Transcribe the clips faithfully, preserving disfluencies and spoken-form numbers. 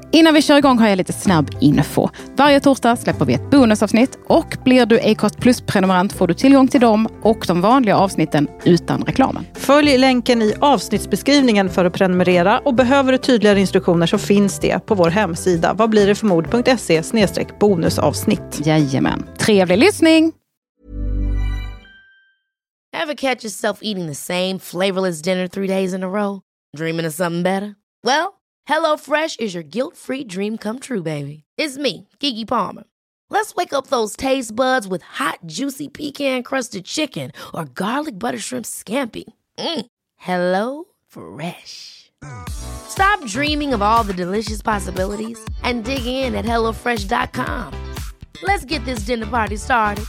Innan vi kör igång har jag lite snabb info. Varje torsdag släpper vi ett bonusavsnitt och blir du Acast Plus-prenumerant får du tillgång till dem och de vanliga avsnitten utan reklamen. Följ länken i avsnittsbeskrivningen för att prenumerera och behöver du tydligare instruktioner så finns det på vår hemsida vad blir det för mod punkt se slash bonusavsnitt. Jajamän. Trevlig lyssning! Ever catch yourself eating the same flavorless dinner three days in a row? Dreaming of something better? Well, HelloFresh is your guilt-free dream come true, baby. It's me, Keke Palmer. Let's wake up those taste buds with hot, juicy pecan-crusted chicken or garlic butter shrimp scampi. Mm. Hello Fresh. Stop dreaming of all the delicious possibilities and dig in at hello fresh dot com. Let's get this dinner party started.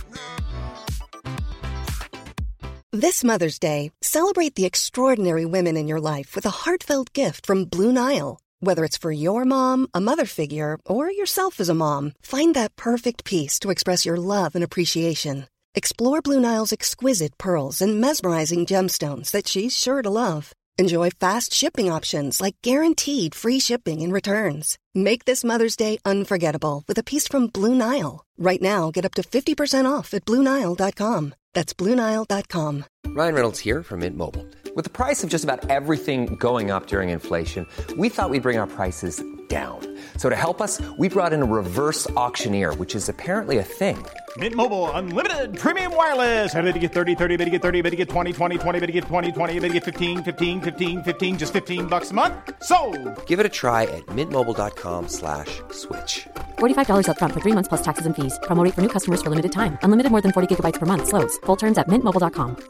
This Mother's Day, celebrate the extraordinary women in your life with a heartfelt gift from Blue Nile. Whether it's for your mom, a mother figure, or yourself as a mom, find that perfect piece to express your love and appreciation. Explore Blue Nile's exquisite pearls and mesmerizing gemstones that she's sure to love. Enjoy fast shipping options like guaranteed free shipping and returns. Make this Mother's Day unforgettable with a piece from Blue Nile. Right now, get up to fifty percent off at blue nile dot com. That's blue nile dot com. Ryan Reynolds here from Mint Mobile. With the price of just about everything going up during inflation, we thought we'd bring our prices down. So to help us, we brought in a reverse auctioneer, which is apparently a thing. Mint Mobile Unlimited Premium Wireless. How to get thirty, thirty, how to get thirty, how to get twenty, twenty, twenty, how to get twenty, twenty, how to get fifteen, fifteen, fifteen, fifteen, just fifteen bucks a month? Sold! Give it a try at mintmobile.com slash switch. forty-five dollars up front for three months plus taxes and fees. Promo rate for new customers for limited time. Unlimited more than forty gigabytes per month. Slows full terms at mint mobile dot com.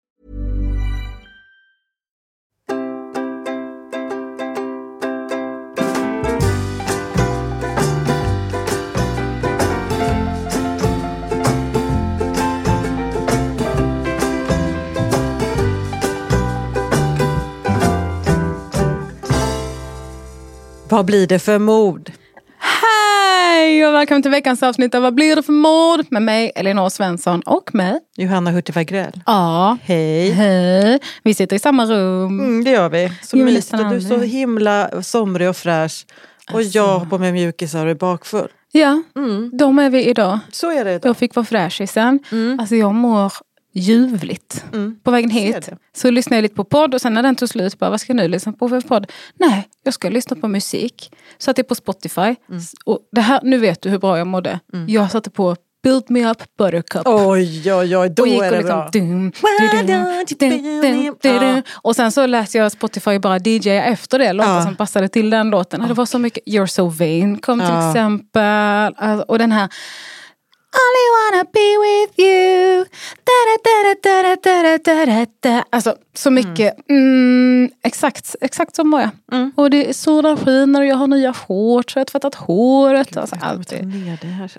Vad blir det för mord? Hej och välkommen till veckans avsnitt av Vad blir det för mord? Med mig, Elinor Svensson och med Johanna Hurtig Wagrell. Ja, hej. Hej. Vi sitter i samma rum. Mm, det gör vi. Så Jo, mysigt. nästan Och du är så aldrig. himla somrig och fräsch. Och Alltså. jag har på mig mjukisar och är bakfull. Ja, Mm. de är vi idag. Så är det idag. Jag fick vara fräschisen. Mm. Alltså jag mår ljuvligt. Mm. På vägen Ser hit det. så lyssnade jag lite på podd och sen när den tog slut bara, vad ska jag nu lyssna på för podd? Nej, jag ska lyssna på musik. Satt jag på Spotify Mm. och det här, nu vet du hur bra jag mådde. Mm. Jag satte på Build Me Up Buttercup. Oj, oj, oj, då och gick är och det liksom, bra. dum, dum, dum, dum, dum. Och sen så lät jag Spotify bara D J efter det låtar Ja. som passade till den låten. Och det var så mycket You're So Vain kom till Ja. exempel. Alltså, och den här Only wanna be with you. Da, da, da, da, da, da, da, da. Alltså så mycket. Mm, exakt, exakt så mår jag. Mm. Och det är solen skiner och jag har nya shorts och jag har tvättat håret. Alltså, Jag allt tar det. ner det här.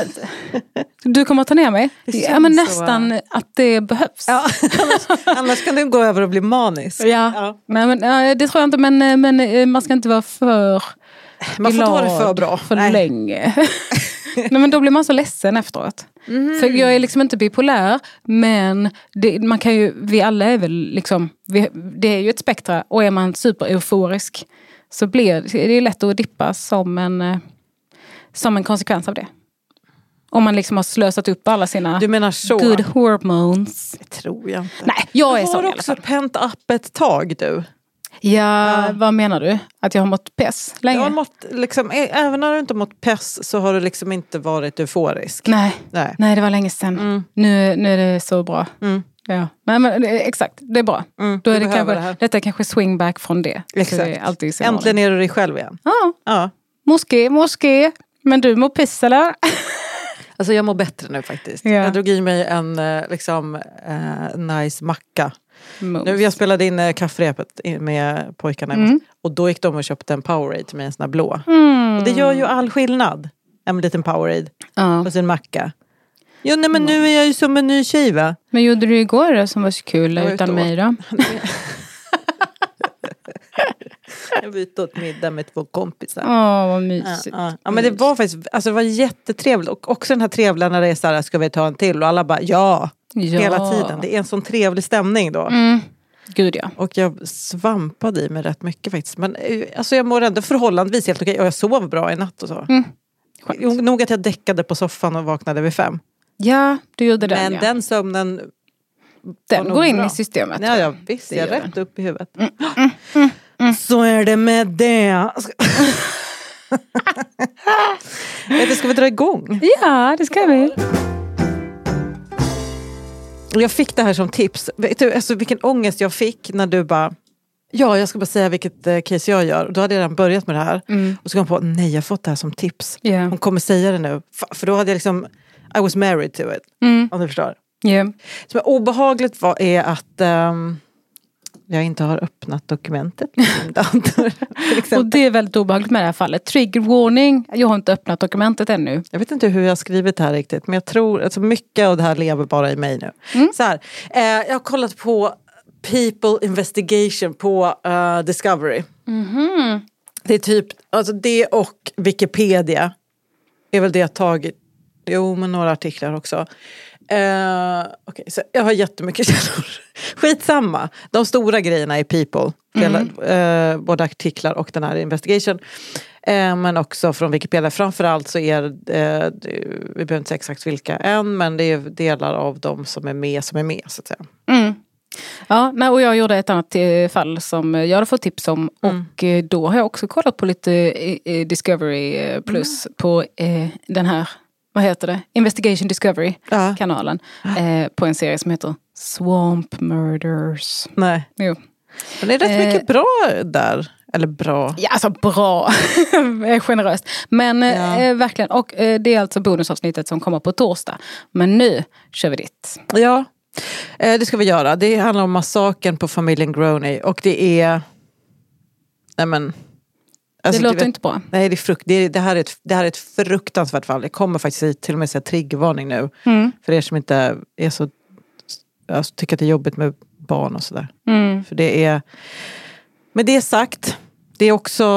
Du kommer att ta ner mig? Det Ja, men känns så, nästan va? att det behövs. Ja, annars, annars kan du gå över och bli manisk. Ja, Ja. Nej, men, ja, det tror jag inte. Men, men man ska inte vara för Man får inte ha det glad för bra. för Nej. länge. Nej, men då blir man så ledsen efteråt. Mm. För jag är liksom inte bipolär. Men det, man kan ju, vi alla är väl liksom, vi, det är ju ett spektra. Och är man super euforisk så blir det är lätt att dippa som en, eh, som en konsekvens av det. Om man liksom har slösat upp alla sina Du menar så? good hormones. Det tror jag inte. Nej, jag är Du sån i har alla också fall. pent up ett tag, du. Ja, Ja. vad menar du? Att jag har mått pess länge? Jag har mått, liksom, ä- även när du inte mått pess så har du liksom inte varit euforisk. Nej. Nej. Nej, det var länge sedan. Mm. Nu, nu är det så bra. Mm. Ja. Nej, men det- exakt, det är bra. Mm, Då du är det behöver kanske, det här. detta är kanske swingback från det. Så Exakt. det är alltid så Äntligen är du dig själv igen. Ja, Ja. moské, moské. Men du mår piss eller? Alltså jag mår bättre nu faktiskt. Ja. Jag drog i mig en eh, liksom, eh, nice macka. Mums. Nu, jag spelade in eh, kafferepet i- med pojkarna. Mm. Och då gick de och köpte en Powerade till mig, en sån här blå. Mm. Och det gör ju all skillnad. En liten Powerade Ja. på sin macka. Jo, nej, men nu är jag ju som en ny tjej, va? Men gjorde du igår det som var så kul Jag var utan ute mig då? Jag var ute åt middag med två kompisar. Åh, vad Ja, mysigt. ja. ja, men det var faktiskt, alltså det var jättetrevligt. Och också den här trevliga när det är så här, ska vi ta en till? Och alla bara, ja, Ja. hela tiden. Det är en sån trevlig stämning då. Mm. Gud ja. Och jag svampade i mig rätt mycket faktiskt. Men alltså, jag mår ändå förhållandevis helt okej. Och jag sov bra i natt och så. Mm. Nog att jag däckade på soffan och vaknade vid fem. Ja, du gjorde den. Men ja. den sömnen... Den går in bra. i systemet. Ja, ja visst. Det Jag gör rätt den. upp i huvudet. Mm, mm, mm, mm. Så är det med det. Vet du, ska vi dra igång? Ja, det ska vi. Jag fick det här som tips. Vet du, alltså, vilken ångest jag fick när du bara... Ja, jag ska bara säga vilket eh, case jag gör. Då hade jag redan börjat med det här. Mm. Och så kom jag på, nej jag har fått det här som tips. Yeah. Hon kommer säga det nu. För då hade jag liksom... I was married to it. Mm. Om du förstår. Yeah. Som är obehagligt var, är att... Um, jag inte har öppnat dokumentet. Och det är väldigt obehagligt med det här fallet. Trigger warning. Jag har inte öppnat dokumentet ännu. Jag vet inte hur jag har skrivit det här riktigt. Men jag tror att alltså mycket av det här lever bara i mig nu. Mm. Så här, eh, jag har kollat på People Investigation på uh, Discovery. Mm-hmm. Det är typ, alltså det och Wikipedia är väl det jag tagit. Jo, men några artiklar också. Uh, okay, så jag har jättemycket källor. Skitsamma. De stora grejerna är People. Mm. Uh, både artiklar och den här investigation. Uh, men också från Wikipedia. Framförallt så är uh, vi behöver inte säga exakt vilka än. Men det är delar av dem som är med som är med så att säga. Mm. Ja, nej, och jag gjorde ett annat fall som jag hade fått tips om. Mm. Och då har jag också kollat på lite eh, Discovery Plus mm. på eh, den här... Vad heter det? Investigation Discovery-kanalen. Ja. Eh, på en serie som heter Swamp Murders. Nej. Jo. Men det är rätt eh, mycket bra där. Eller bra. Ja, alltså bra. Generöst. Men ja. eh, verkligen. Och eh, det är alltså bonusavsnittet som kommer på torsdag. Men nu kör vi dit. Ja, eh, det ska vi göra. Det handlar om massakern på familjen Groney. Och det är... Nej men... Alltså, det låter vet, inte bra. Nej, det, är frukt, det, är, det, här är ett, det här är ett fruktansvärt fall. Det kommer faktiskt till och med säga triggervarning nu. Mm. För er som inte är så... Alltså, tycker att det är jobbigt med barn och sådär. Mm. För det är... Men det är sagt. Det är också...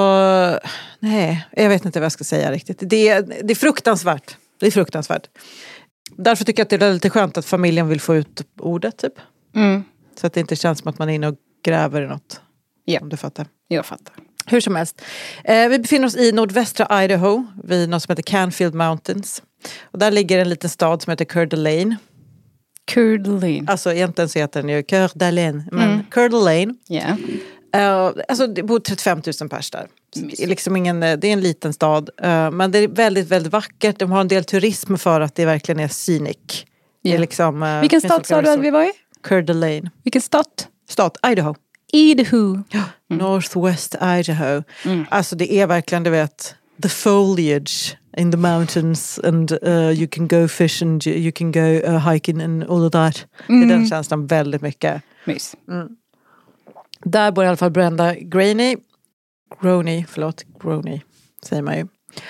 Nej, jag vet inte vad jag ska säga riktigt. Det är, det är fruktansvärt. Det är fruktansvärt. Därför tycker jag att det är lite skönt att familjen vill få ut ordet typ. Mm. Så att det inte känns som att man är inne och gräver i något. Ja. Om du fattar. Jag fattar. Hur som helst. Eh, vi befinner oss i nordvästra Idaho. Vid något som heter Canfield Mountains. Och där ligger en liten stad som heter Coeur d'Alene. Coeur d'Alene. Alltså egentligen så heter den ju Coeur d'Alene. Men mm. Coeur d'Alene. Yeah. Uh, alltså det bor trettiofem tusen pers där. Det är, liksom ingen, det är en liten stad. Uh, men det är väldigt, väldigt vackert. De har en del turism för att det verkligen är scenic. Yeah. Det är liksom, uh, Vilken stad sa du att vi var i? Coeur d'Alene. Vilken stad? Stad, Idaho. Idaho. Ja, mm. Northwest Idaho. Mm. Alltså det är verkligen, du vet, the foliage in the mountains and uh, you can go fish and you can go uh, hiking and all of that. Mm. Det är den känslan väldigt mycket. Mys. Mm. Där bor i alla fall Brenda Graney. Groney, förlåt. Groney säger man ju.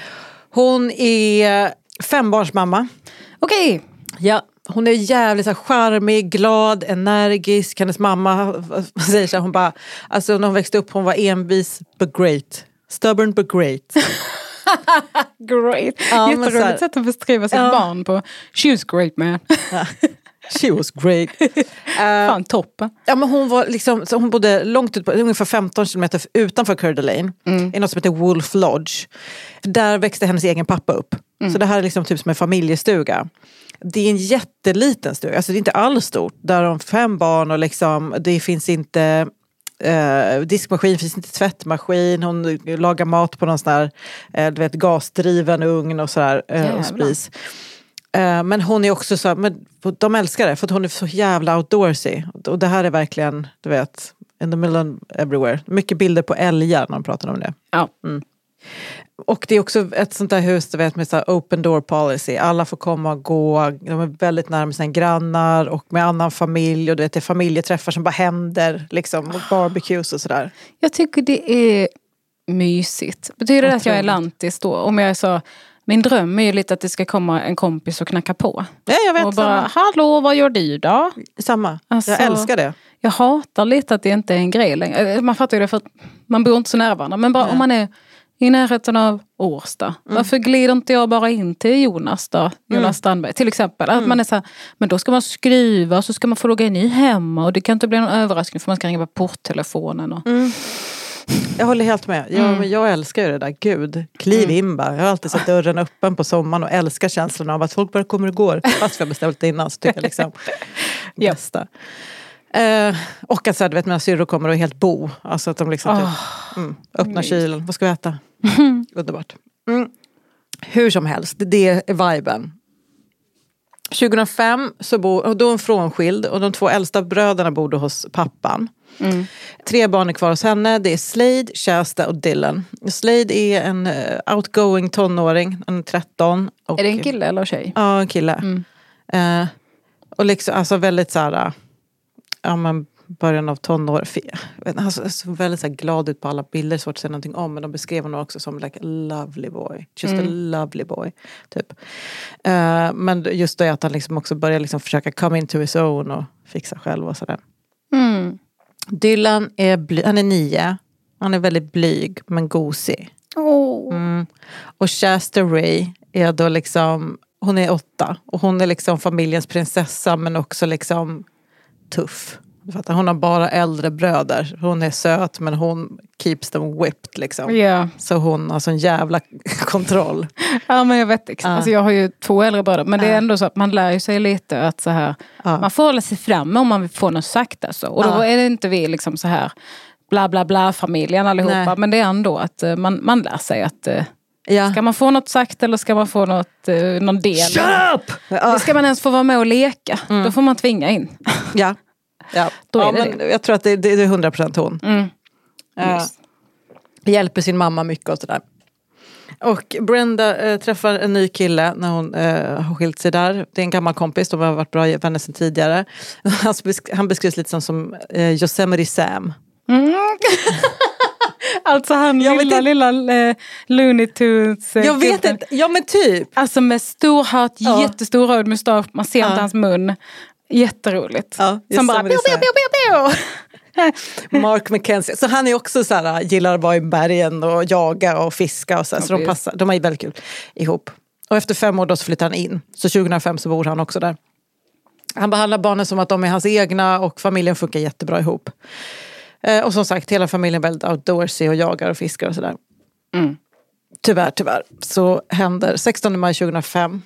Hon är fembarnsmamma. Okej. Okay. Ja. Hon är jävligt så här charmig, glad, energisk. Hennes mamma säger så här, hon bara, alltså när hon växte upp, hon var envis but great. Stubborn but great. Great. Ja, jätteroligt sätt att beskriva sitt ja. barn på. She was great man. Ja. She was great. uh, Fan, toppen. Ja, men hon var liksom, så hon bodde långt ut på, ungefär femton kilometer utanför Coeur d'Alene. Mm. I något som heter Wolf Lodge. Där växte hennes egen pappa upp. Mm. Så det här är liksom typ som en familjestuga. Det är en jätteliten stuga, alltså det är inte alls stort. Där har de fem barn och liksom, det finns inte eh, diskmaskin, finns inte tvättmaskin. Hon lagar mat på någon sån här eh, du vet, gasdriven ugn och sådär eh, och spis. Eh, men hon är också så, men de älskar det för att hon är så jävla outdoorsy. Och det här är verkligen, du vet, in the middle of everywhere. Mycket bilder på älgar när de pratar om det. Ja. Mm. Och det är också ett sånt där hus, du vet, med så här open door policy. Alla får komma och gå. De är väldigt nära med sina grannar och med annan familj. Och du vet, det är familjeträffar som bara händer. Liksom, och barbecues och sådär. Jag tycker det är mysigt. Betyder det att jag är lantis då? Om jag är så... Min dröm är ju lite att det ska komma en kompis och knacka på. Ja, jag vet. Och bara, samma. Hallå, vad gör du då? Samma. Alltså, jag älskar det. Jag hatar lite att det inte är en grej längre. Man fattar ju det för att man bor inte så nära varandra. Men bara Nej. om man är i närheten av Årsta. Mm. Varför glider inte jag bara in till Jonas då? Jonas mm. Strandberg till exempel. Att mm. man är så här, men då ska man skriva och så ska man få logga in i hemma. Och det kan inte bli någon överraskning för man ska ringa på porttelefonen. Och... Mm. Jag håller helt med. Jag, mm. men jag älskar ju det där. Gud, kliv mm. in bara. Jag har alltid sett dörren öppen på sommaren och älskar känslan av att folk bara kommer och går. Fast vi har beställt innan så tycker jag liksom bästa. Eh, och att så här, du vet, mina syrror kommer och är helt bo. Alltså att de liksom oh. typ, mm, öppnar kylen. Vad ska vi äta? Mm. Underbart. Mm. Hur som helst, det är viben. tjugohundrafem så bor, och då är hon frånskild och de två äldsta bröderna bodde hos pappan. Mm. Tre barn är kvar hos henne. Det är Slade, Shasta och Dylan. Slade är en uh, outgoing tonåring, en tretton. Och, är det en kille eller tjej? Ja, en kille. Mm. Uh, och liksom, alltså väldigt så här, ja men början av tonår. Alltså, så väldigt så här, glad ut på alla bilder, svårt att säga någonting om, men de beskrev honom också som like a lovely boy. Just mm. a lovely boy. Typ. Uh, men just då är att han liksom också börjar liksom försöka come into his own och fixa själv och sådär. Mm. Dylan är, bly- han är nio. Han är väldigt blyg men gosig. Oh. Mm. Och Shasta Ray är då liksom, hon är åtta. Och hon är liksom familjens prinsessa men också liksom tuff. Hon har bara äldre bröder. Hon är söt men hon keeps them whipped liksom. Yeah. Så hon har sån jävla kontroll. Ja men jag vet inte. Uh. Alltså, jag har ju två äldre bröder. Men uh. det är ändå så att man lär sig lite att så här. Uh. Man får hålla sig framme om man vill få något sagt alltså. Och då uh. är det inte vi liksom så här bla bla bla familjen allihopa. Nej. Men det är ändå att uh, man, man lär sig att uh, ja. Ska man få något sagt eller ska man få något, uh, någon del? Shut up! Uh. Ska man ens få vara med och leka? Mm. Då får man tvinga in. Ja. Ja, Då är ja, det men det. Jag tror att det, det är hundra procent hon. Mm. Uh, hjälper sin mamma mycket och sådär. Och Brenda uh, träffar en ny kille när hon uh, har skilt sig där. Det är en gammal kompis, de har varit bra vänner sedan tidigare. Han, besk- han beskrivs lite som, som uh, Yosemite Sam. Mm. Alltså han jag lilla, lilla uh, Looney Tunes. Uh, jag vet inte, ja men typ. Alltså med stor hatt, ja. Jättestor röd mustasch, man ser ja. Inte hans mun. Jätteroligt. Ja, som bara bio, bio, bio, bio. Mark McKenzie. Så han är också så här, gillar att vara i bergen och jaga och fiska och så, ja, så de passar, de är väldigt kul ihop. Och efter fem år då så flyttar han in. Så tjugohundrafem så bor han också där. Han behandlar barnen som att de är hans egna och familjen funkar jättebra ihop. Eh, och som sagt, hela familjen är väldigt outdoorsy och jagar och fiskar och sådär. Mm. Tyvärr, tyvärr. Så händer sextonde maj tjugohundrafem.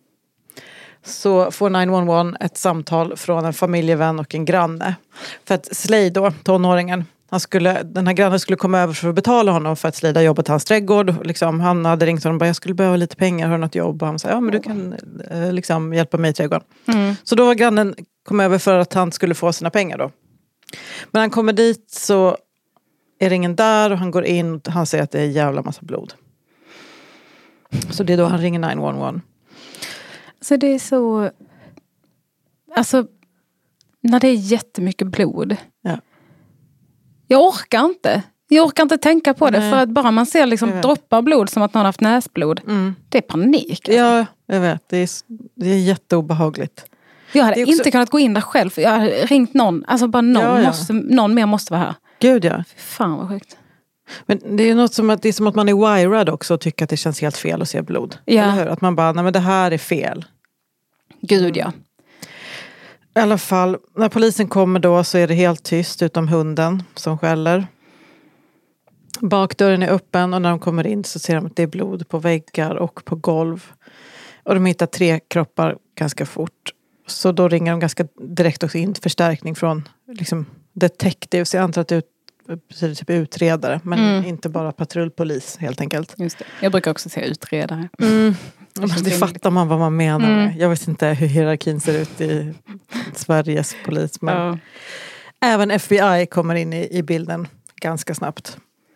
Så får nio ett ett ett samtal från en familjevän och en granne. För att Slade då, tonåringen, han skulle, den här grannen skulle komma över för att betala honom för att Slade har jobbat i hans trädgård. Liksom, han hade ringt honom och bara, jag skulle behöva lite pengar, har något jobb? Och han sa, ja men du kan eh, liksom hjälpa mig i trädgården. Mm. Så då var grannen kom över för att han skulle få sina pengar då. Men han kommer dit så är det ingen där och han går in och han säger att det är en jävla massa blod. Så det är då han ringer nio ett ett. Så det är så, alltså när det är jättemycket blod. Ja. Jag orkar inte. Jag orkar inte tänka på det. Nej. För att bara man ser liksom droppar blod som att någon har haft näsblod. Mm. Det är panik. Alltså. Ja, jag vet. Det är, det är jätteobehagligt. Jag hade också... inte kunnat gå in där själv. För jag hade ringt någon. Alltså bara någon, ja, ja. Måste, någon mer måste vara här. Gud ja. Fy fan vad sjukt. Men det är något som att det är som att man är wired också och tycker att det känns helt fel att se blod. Ja. Eller hur? Att man bara, nej men det här är fel. Gud ja. I alla fall, när polisen kommer då så är det helt tyst utom hunden som skäller. Bakdörren är öppen och när de kommer in så ser de att det är blod på väggar och på golv. Och de hittar tre kroppar ganska fort. Så då ringer de ganska direkt också in förstärkning från liksom, detectives. Jag antar att det betyder typ utredare. Men mm. inte bara patrullpolis helt enkelt. Just det. Jag brukar också säga utredare. Mm. Det, det fattar man vad man menar mm. med. Jag vet inte hur hierarkin ser ut i Sveriges polis. Men ja. Även F B I kommer in i, i bilden ganska snabbt.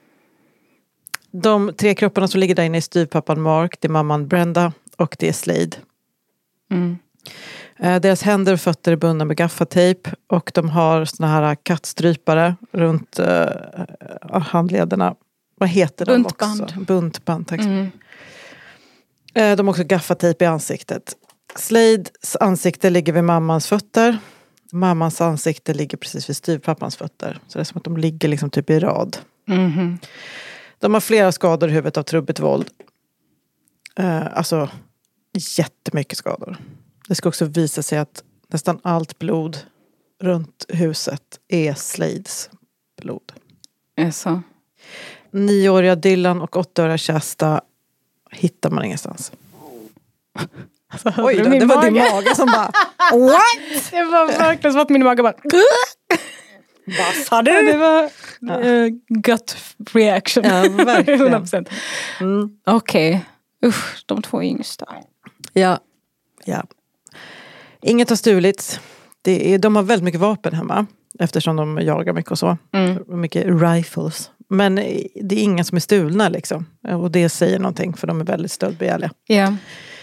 De tre kropparna som ligger där inne är styvpappan Mark, det är mamman Brenda och det är Slade. Mm. Eh, deras händer och fötter är bundna med gaffatejp och de har såna här kattstrypare runt eh, handlederna. Vad heter de Buntband. också? Buntband. Tack. Mm. Eh, de har också gaffatejp i ansiktet. Slades ansikte ligger vid mammans fötter. Mammans ansikte ligger precis vid styvpappans fötter. Så det är som att de ligger liksom typ i rad. Mm. De har flera skador i huvudet av trubbigt våld. Uh, alltså jättemycket skador. Det ska också visa sig att nästan allt blod runt huset är Slades blod. Är så? Nioåriga Dylan och åttaåriga Shasta hittar man ingenstans. Oj, då, det var din mage som bara what? Det var verkligen som att min mage bara vad sa du? Det var uh, gut reaction. Ja, verkligen. hundra procent. Mm. Okej. Okay. Usch, de två yngsta. Ja. Ja. Inget har stulits. Det är, de har väldigt mycket vapen hemma. Eftersom de jagar mycket och så. Mm. Mycket rifles. Men det är inga som är stulna liksom. Och det säger någonting. För de är väldigt stöldbegärliga. Ja. Yeah.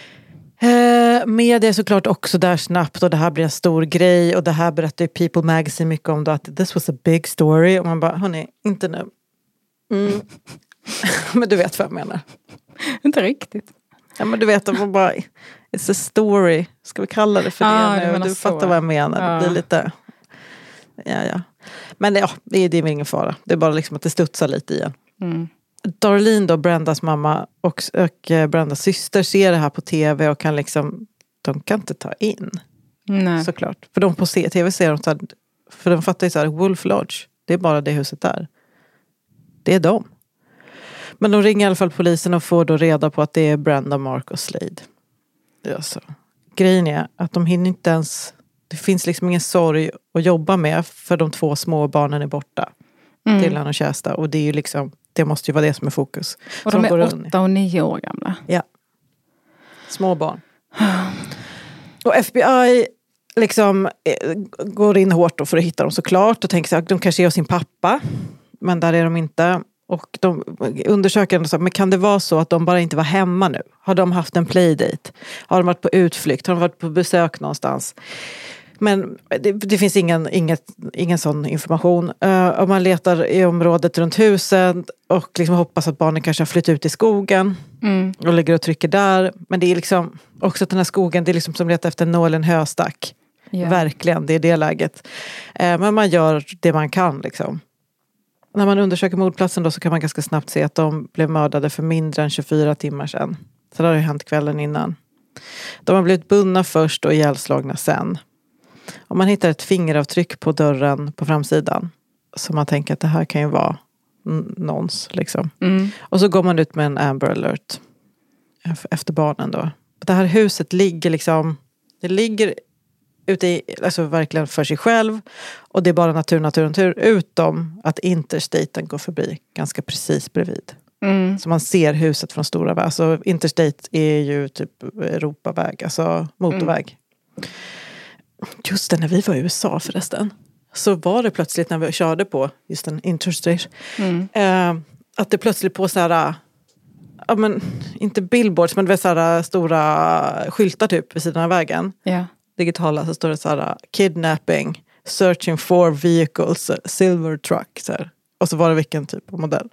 Eh, media är såklart också där snabbt. Och det här blir en stor grej. Och det här berättar ju People Magazine mycket om. Då, att this was a big story. Och man bara, hörni, inte nu. Mm. Men du vet vad jag menar. Inte riktigt. Ja, men du vet, man bara, it's a story. Ska vi kalla det för ah, det nu? Du fattar så. Vad jag menar. Ah. Det blir lite... Ja, ja. Men ja, det är, det är ingen fara. Det är bara liksom att det studsar lite igen. Mm. Darlene då, Brendas mamma och, och Brendas syster ser det här på tv och kan liksom, de kan inte ta in. Nej. Såklart. För de på tv ser de så här, för de fattar ju så här, Wolf Lodge, det är bara det huset där. Det är de. Men de ringer i alla fall polisen och får då reda på att det är Brenda, Mark och Slade. Ja, så. Grejen är att de hinner inte ens, det finns liksom ingen sorg att jobba med för de två små barnen är borta. Mm. Dylan och Shasta. Och det är ju liksom, det måste ju vara det som är fokus. Och de, de är åtta och nio år gamla. Ja. Små barn. Och F B I liksom går in hårt då för att hitta dem såklart. Och tänker sig att de kanske är sin pappa. Men där är de inte. Och de undersöker ändå så, men kan det vara så att de bara inte var hemma nu? Har de haft en playdate? Har de varit på utflykt? Har de varit på besök någonstans? Men det, det finns ingen, inget, ingen sån information. Uh, och man letar i området runt huset och liksom hoppas att barnen kanske har flyttat ut i skogen. Mm. Och ligger och trycker där. Men det är liksom också att den här skogen, det är liksom som letar efter en nål i en höstack. Yeah. Verkligen, det är det läget. Uh, men man gör det man kan liksom. När man undersöker mordplatsen då så kan man ganska snabbt se att de blev mördade för mindre än tjugofyra timmar sedan. Så det har ju hänt kvällen innan. De har blivit bundna först och ihjälslagna sen. Och man hittar ett fingeravtryck på dörren på framsidan. Så man tänker att det här kan ju vara n- någons liksom. Mm. Och så går man ut med en Amber Alert. Efter barnen då. Det här huset ligger liksom, det ligger ute i, alltså verkligen för sig själv. Och det är bara natur, natur, natur. Utom att interstaten går förbi ganska precis bredvid. Mm. Så man ser huset från stora väg. Alltså interstate är ju typ Europaväg, alltså motorväg. Mm. Just det, när vi var i U S A förresten. Så var det plötsligt när vi körde på just en interstate. Mm. Eh, att det plötsligt på så här, ja men inte billboards men det var så här stora skyltar typ vid sidan av vägen. Yeah. Digitala så står det så här kidnapping, searching for vehicles, silver truck så här. Och så var det vilken typ av modell.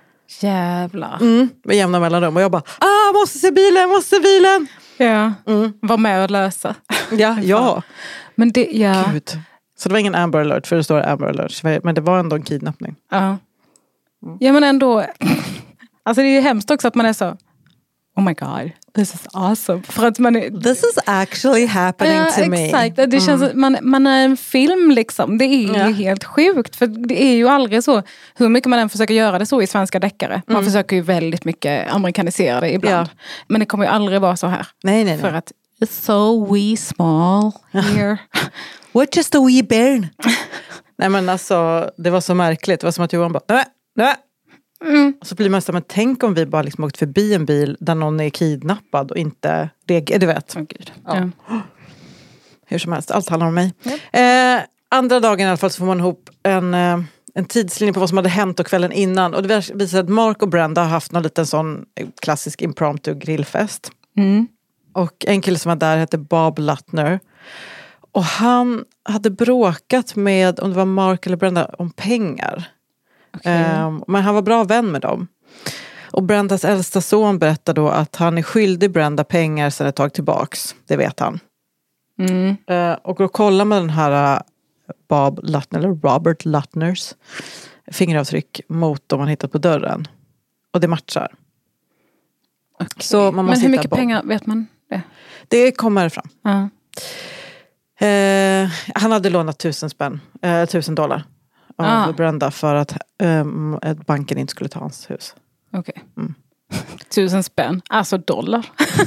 Jävlar. Mm, med jämna mellanrum och jag bara, ah måste se bilen, måste se bilen. Ja, mm. Var med och lösa. Ja, ja. Men det, ja. Gud. Så det var ingen Amber Alert, för det står Amber Alert. Men det var ändå en kidnappning. Ja. Mm. Ja men ändå, alltså det är ju hemskt också att man är så, oh my god, this is awesome. För att man är, this is actually happening ja, to me. Exakt, det mm. känns man, man är en film liksom. Det är ja. ju helt sjukt. För det är ju aldrig så, hur mycket man än försöker göra det så i svenska deckare. Man mm. försöker ju väldigt mycket amerikanisera det ibland. Ja. Men det kommer ju aldrig vara så här. Nej, nej, nej. För att it's so wee small here. We're just a wee bairn. Nej men alltså, det var så märkligt. Det var som att Johan bara, nej, nej. Mm. Och så blir man så, men tänk om vi bara liksom åkt förbi en bil där någon är kidnappad och inte reagerar, du vet. Oh, Gud. Ja. Ja. Hur som helst, allt handlar om mig. Ja. Eh, andra dagen i alla fall så får man ihop en, eh, en tidslinje på vad som hade hänt och kvällen innan. Och det visar att Mark och Brenda har haft någon liten sån klassisk impromptu grillfest. Mm. Och en kille som var där hette Bob Lutner. Och han hade bråkat med, om det var Mark eller Brenda, om pengar. Okay. Um, men han var bra vän med dem. Och Brendas äldsta son berättar då att han är skyldig Brenda pengar sedan ett tag tillbaks. Det vet han. Mm. Uh, och då kollar man den här Bob Lutner, eller Robert Lutners fingeravtryck mot dem han hittat på dörren. och det matchar. Okay. Så man måste Men hur mycket hitta Bob. pengar vet man det? Det kommer fram. Ja. Eh, han hade lånat tusen spänn, eh, tusen dollar av Ah. Brenda för att eh, banken inte skulle ta hans hus. Okej. Okay. Mm. Tusen spänn. Alltså dollar.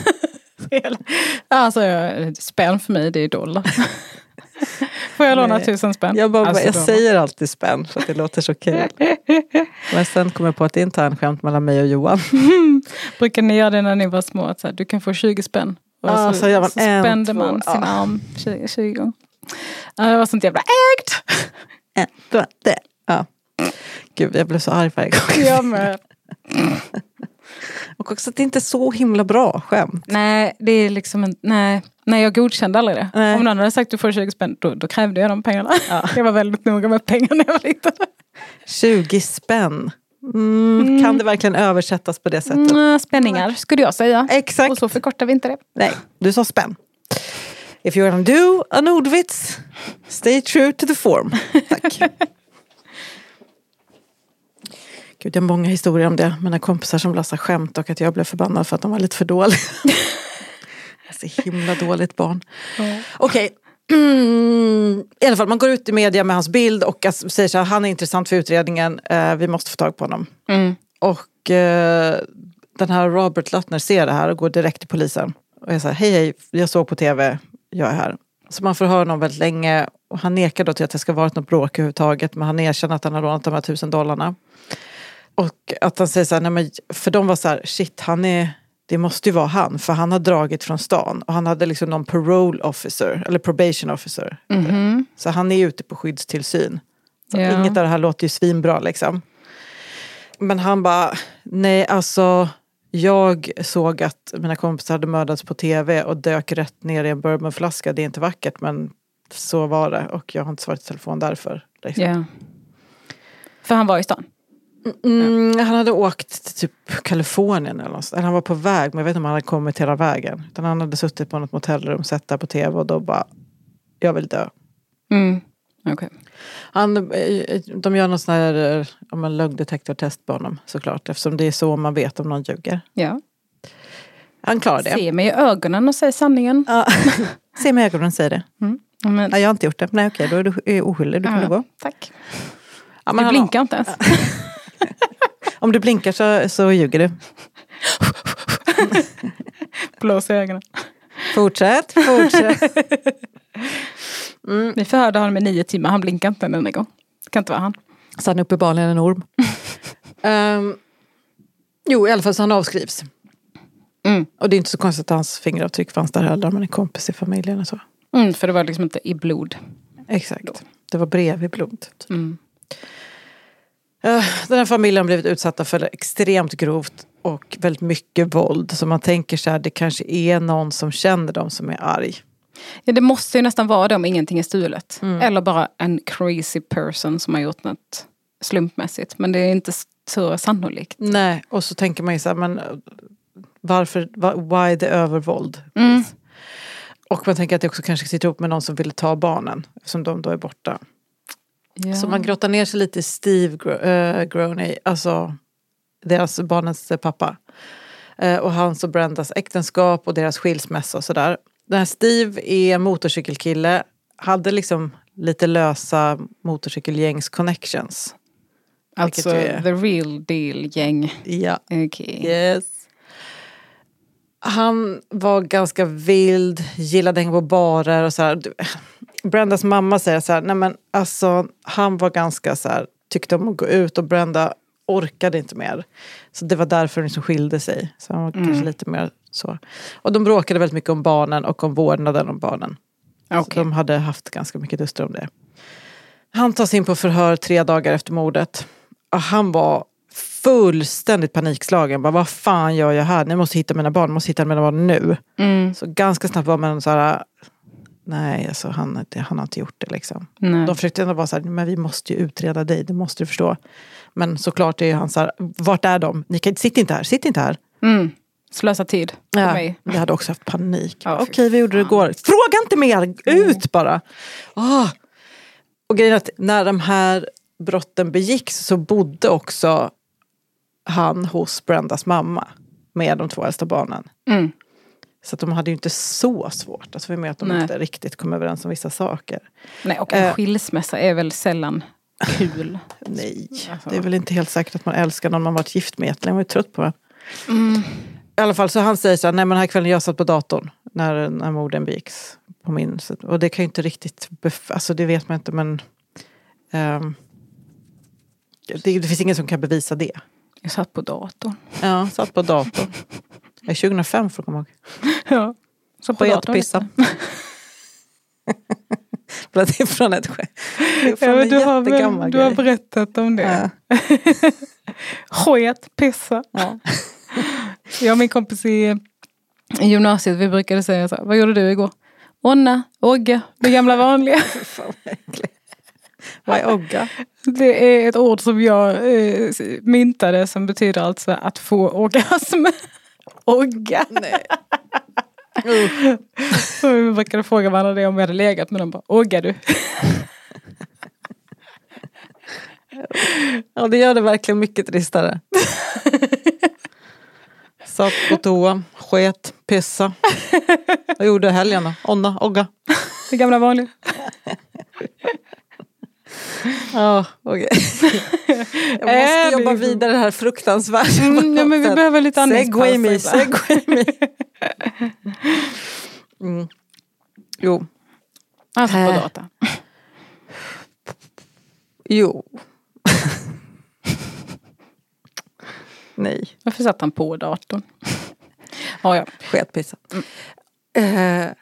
alltså spänn för mig, det är dollar. Får jag låna Nej. tusen spänn? Jag, bara, alltså, jag dollar. säger alltid spänn för att det låter så kul. Men sen kom jag på att det inte är en skämt mellan mig och Johan. Brukar ni göra det när ni var små? Att så här, du kan få tjugo spänn. Och Ah, så, så gör man så en, spände två, man sin ja. arm tjugo, tjugo gånger. Ja, det var sånt jävla ägt. En, två, tre. Ja. Gud, jag blev så arg varje gång. Jag med. Och också att det inte är så himla bra skämt. Nej, det är liksom en, nej, nej, jag godkände aldrig det. Nej. Om någon hade sagt att du får tjugo spänn, då, då krävde jag de pengarna. Ja. Jag var väldigt noga med pengar när jag var liten. tjugo spänn. Mm, mm. Kan det verkligen översättas på det sättet? Mm, spänningar, skulle jag säga. Exakt. Och så förkortar vi inte det. Nej, du sa spänn. If you're gonna do an ordvits, stay true to the form. Tack. Gud, jag har många historier om det. Mina kompisar som läser skämt och att jag blev förbannad för att de var lite för dåliga. Jag är så himla dåligt barn. Mm. Okej. Okay. Mm, i alla fall, man går ut i media med hans bild och säger så här, han är intressant för utredningen, eh, vi måste få tag på honom. Mm. Och eh, den här Robert Lattner ser det här och går direkt till polisen. Och jag säger, hej hej, jag såg på tv, jag är här. Så man får höra honom väldigt länge och han nekar då till att det ska varit något bråk överhuvudtaget, men han erkänner att han har lånat de här tusen dollarna. Och att han säger så här, nej men, för de var så här, shit, han är, det måste ju vara han, för han har dragit från stan. Och han hade liksom någon parole officer, eller probation officer. Mm-hmm. Så han är ute på skyddstillsyn. Så Ja. inget av det här låter ju svinbra liksom. Men han bara, nej alltså, jag såg att mina kompisar hade mördats på tv och dök rätt ner i en bourbonflaska. Det är inte vackert, men så var det. Och jag har inte svarat i telefon därför. Liksom. Ja. För han var i stan? Mm, han hade åkt till typ Kalifornien eller något. Eller han var på väg, men jag vet inte om han hade kommit hela vägen. Utan han hade suttit på något motellrum, sett där på tv och då bara, jag vill dö. Mm. Okay. Han, de gör någon sån här om en lögndetektortest på honom såklart. Eftersom det är så man vet om någon ljuger. Ja. Han klarar det. Se mig i ögonen och säg sanningen. Ja. Se mig i ögonen och säg det. Mm. Men... Nej, jag har inte gjort det. Nej okej, då är du oskyldig. Du kan ja, gå. Tack. Ja, du blinkar har... inte ens. Om du blinkar så, så ljuger du. Blås i ögonen. Fortsätt, fortsätt. Mm. Vi förhörde honom i nio timmar. Han blinkar inte en enda gång. Det kan inte vara han. Så han är uppenbarligen en orm. um, jo, i alla fall så han avskrivs. Mm. Och det är inte så konstigt att hans fingeravtryck fanns där heller. Man är kompis i familjen och så. Mm, för det var liksom inte i blod. Exakt. Då. Det var brev i blod. Typ. Mm. Uh, den här familjen har blivit utsatta för extremt grovt och väldigt mycket våld. Så man tänker så här, det kanske är någon som känner dem som är arg. Ja, det måste ju nästan vara det om ingenting är stulet. Mm. Eller bara en crazy person som har gjort något slumpmässigt. Men det är inte så sannolikt. Nej, och så tänker man ju så här, men varför, why the övervåld? Mm. Och man tänker att det också kanske sitter ihop med någon som vill ta barnen, eftersom de då är borta. Ja. Så man grottar ner sig lite i Steve Gro- äh, Groney, alltså deras barnens pappa. Äh, och hans och Brendas äktenskap och deras skilsmässa och sådär. Den här Steve är motorcykelkille, hade liksom lite lösa motorcykelgängs connections. Alltså är... the real deal gäng. Ja. Okay. Yes. Han var ganska vild, gillade hänga på barer och så här. Brendas mamma säger så här, nej men alltså han var ganska så här, tyckte om att gå ut och Brenda orkade inte mer. Så det var därför de liksom skilde sig. Så han var mm. kanske lite mer så. Och de bråkade väldigt mycket om barnen och om vårdnaden om barnen. Okay. Så de hade haft ganska mycket duster om det. Han tas in på förhör tre dagar efter mordet. Och han var fullständigt panikslagen. Bara, vad fan gör jag här? Ni måste hitta mina barn. Ni måste hitta mina barn nu. Mm. Så ganska snabbt var man så här, nej, alltså, han, han har inte gjort det liksom. Nej. De försökte ändå vara så här, men vi måste ju utreda dig, det måste du förstå. Men såklart är ju han så här, vart är de? Ni kan, sitt inte här, sitt inte här. Mm. Slösa tid för ja, mig. Jag hade också haft panik. Ja, okej, okay, vi gjorde det igår. Fråga inte mer, ut bara. Oh. Och grejen är att när de här brotten begicks så bodde också han hos Brendas mamma med de två äldsta barnen. Mm. Så att de hade ju inte så svårt. Alltså vi med att de Nej. inte riktigt kom överens om vissa saker. Nej, och en Eh. skilsmässa är väl sällan kul. Nej, Alltså. det är väl inte helt säkert att man älskar någon man varit gift med. Jag var ju trött på det. Mm. I alla fall så han säger så här, nej men den här kvällen jag satt på datorn när, när morden begicks på min. Och det kan ju inte riktigt, bef- alltså det vet man inte men um, det, det finns ingen som kan bevisa det. Jag satt på datorn. Ja, satt på datorn. Det är tjugohundrafem för att komma ihåg. Ja, så på Sket datorn. och pissa. Det är från ett skämt. Det är från Ja, men en du, har, jättegammal du har grej. berättat om det. Ja. Sket, pissa. Ja. Jag och min kompis i, i gymnasiet, vi brukade säga så här, vad gjorde du igår? Onna, Ogga, det gamla vanliga. Fan, verkligen. Vad är ogga? Det är ett ord som jag eh, myntade som betyder alltså att få orgasm. Ogga. Nej. Så vi brukade fråga varandra det om vi hade legat med dem. Bara, Ogga du. Ja, det gör det verkligen mycket tristare. Satt på toa, sket, pissa. Vad gjorde helgen då? Onna, ogga. Det gamla vanliga. Ja, okej. Jag måste Äh, jobba det är- vidare det här fruktansvärt. Mm, ja, men vi behöver lite Segway me, andningspauser segway me. Mm. Jo. Alltså på Äh. data. Jo. Nej. Varför satt han på datorn? Ja, ja. Sketpissa. Mm. Eh.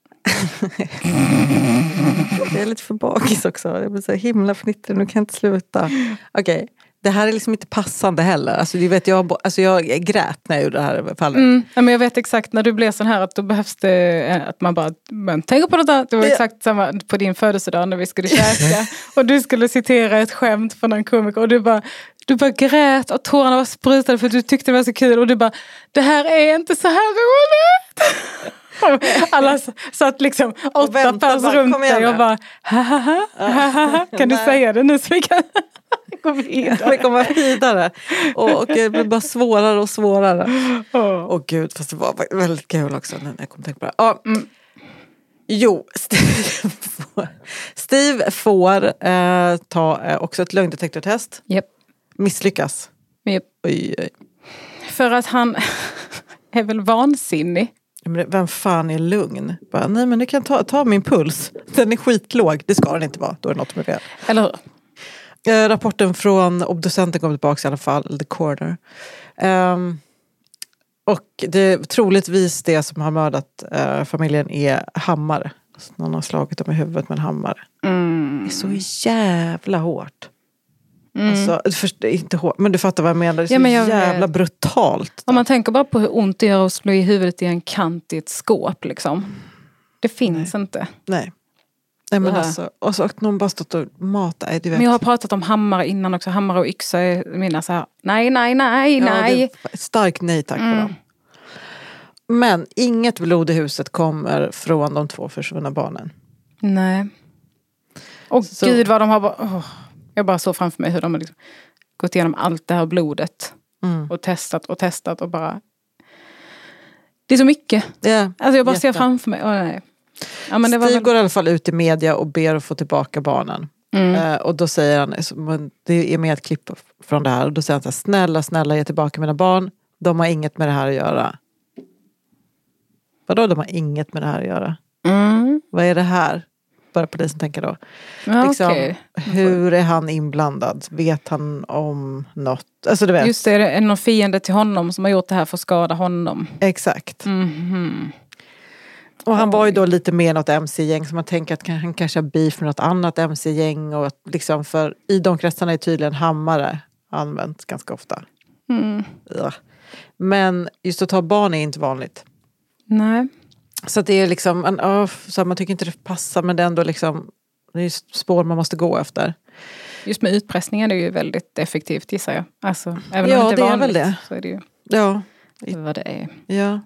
Jag är lite för bakis också. Jag blir så himla fnittrig. Nu kan jag inte sluta. Okej. Okay. Det här är liksom inte passande heller. Alltså, du vet, jag, alltså, jag grät när jag gjorde det här fallet. Mm, ja, men jag vet exakt när du blev sån här att då behövs det att man bara man tänker på det där. Det var exakt samma på din födelsedag när vi skulle käka. Och du skulle citera ett skämt från en komiker. Och du bara, du bara grät och tårarna var sprutade för att du tyckte det var så kul. Och du bara, det här är inte så här roligt. Alla satt liksom åtta pers runt dig och bara hahaha, hahaha. Kan du säga det nu så vi kan gå vidare? Vi kommer vidare. Och, och det blir bara svårare och svårare. Åh Oh. oh, gud, fast det var väldigt kul också när jag kom tänka på det. Ja, mm. Jo, Steve får, Steve får eh, ta eh, också ett lögndetektortest. Yep. Misslyckas. Yep. Oj, oj. För att han är väl vansinnig. Men vem fan är lugn? Bara, nej men du kan ta, ta min puls. Den är skitlåg. Det ska den inte vara. Då är det något med fel. Eller hur? Eh, rapporten från obducenten kom tillbaka i alla fall. The Coroner. Um, och det är troligtvis det som har mördat uh, familjen är hammare. Så någon har slagit dem i huvudet med en hammare. Mm. Det är så jävla hårt. Mm. Alltså, för, inte hårt, men du fattar vad jag menar. Det är så Ja, men jag jävla vet. brutalt. Om man tänker bara på hur ont det gör att slå i huvudet i en kant i ett skåp liksom. Det finns Nej. inte. Nej. Nej men Det här. alltså, och så att någon bara stått och matat. Du vet. Men jag har pratat om hammare innan också. Hammare och yxa är mina så här. Nej, nej, nej, Ja, nej. det är ett starkt nej tack Mm. på dem. Men inget blod i huset kommer från de två försvunna barnen. Nej. Och Så- gud vad de har bara... åh. Jag bara såg framför mig hur de har liksom gått igenom allt det här blodet. Mm. Och testat och testat och bara... Det är så mycket. Ja, Alltså jag bara ser jätte. framför mig. Åh, nej. Ja, men det var Steve väl... går i alla fall ut i media och ber att få tillbaka barnen. Mm. Eh, och då säger han, men det är med ett klipp från det här. Och då säger han så här, snälla, snälla ge tillbaka mina barn. De har inget med det här att göra. Vadå, de har inget med det här att göra? Mm. Vad är det här? Bara polisen tänker då. Ja, Liksom, okej. hur är han inblandad? Vet han om något? Alltså du vet. Just det, är det någon fiende till honom som har gjort det här för att skada honom? Exakt. Mhm. Och han var ju då lite mer något M C-gäng, så man tänker att han kanske har beef med något annat M C-gäng. Och att liksom, för i de kretsarna är tydligen hammare använt ganska ofta. Mm. Ja. Men just att ta barn är inte vanligt. Nej. Så att det är liksom, en, oh, så man tycker inte det passar, men det är ändå liksom, det är just spår man måste gå efter. Just med utpressning är det ju väldigt effektivt, gissar jag. Alltså, även Ja, om det inte är det är väl vanligt det. så är det ju Ja, vad det är. ja.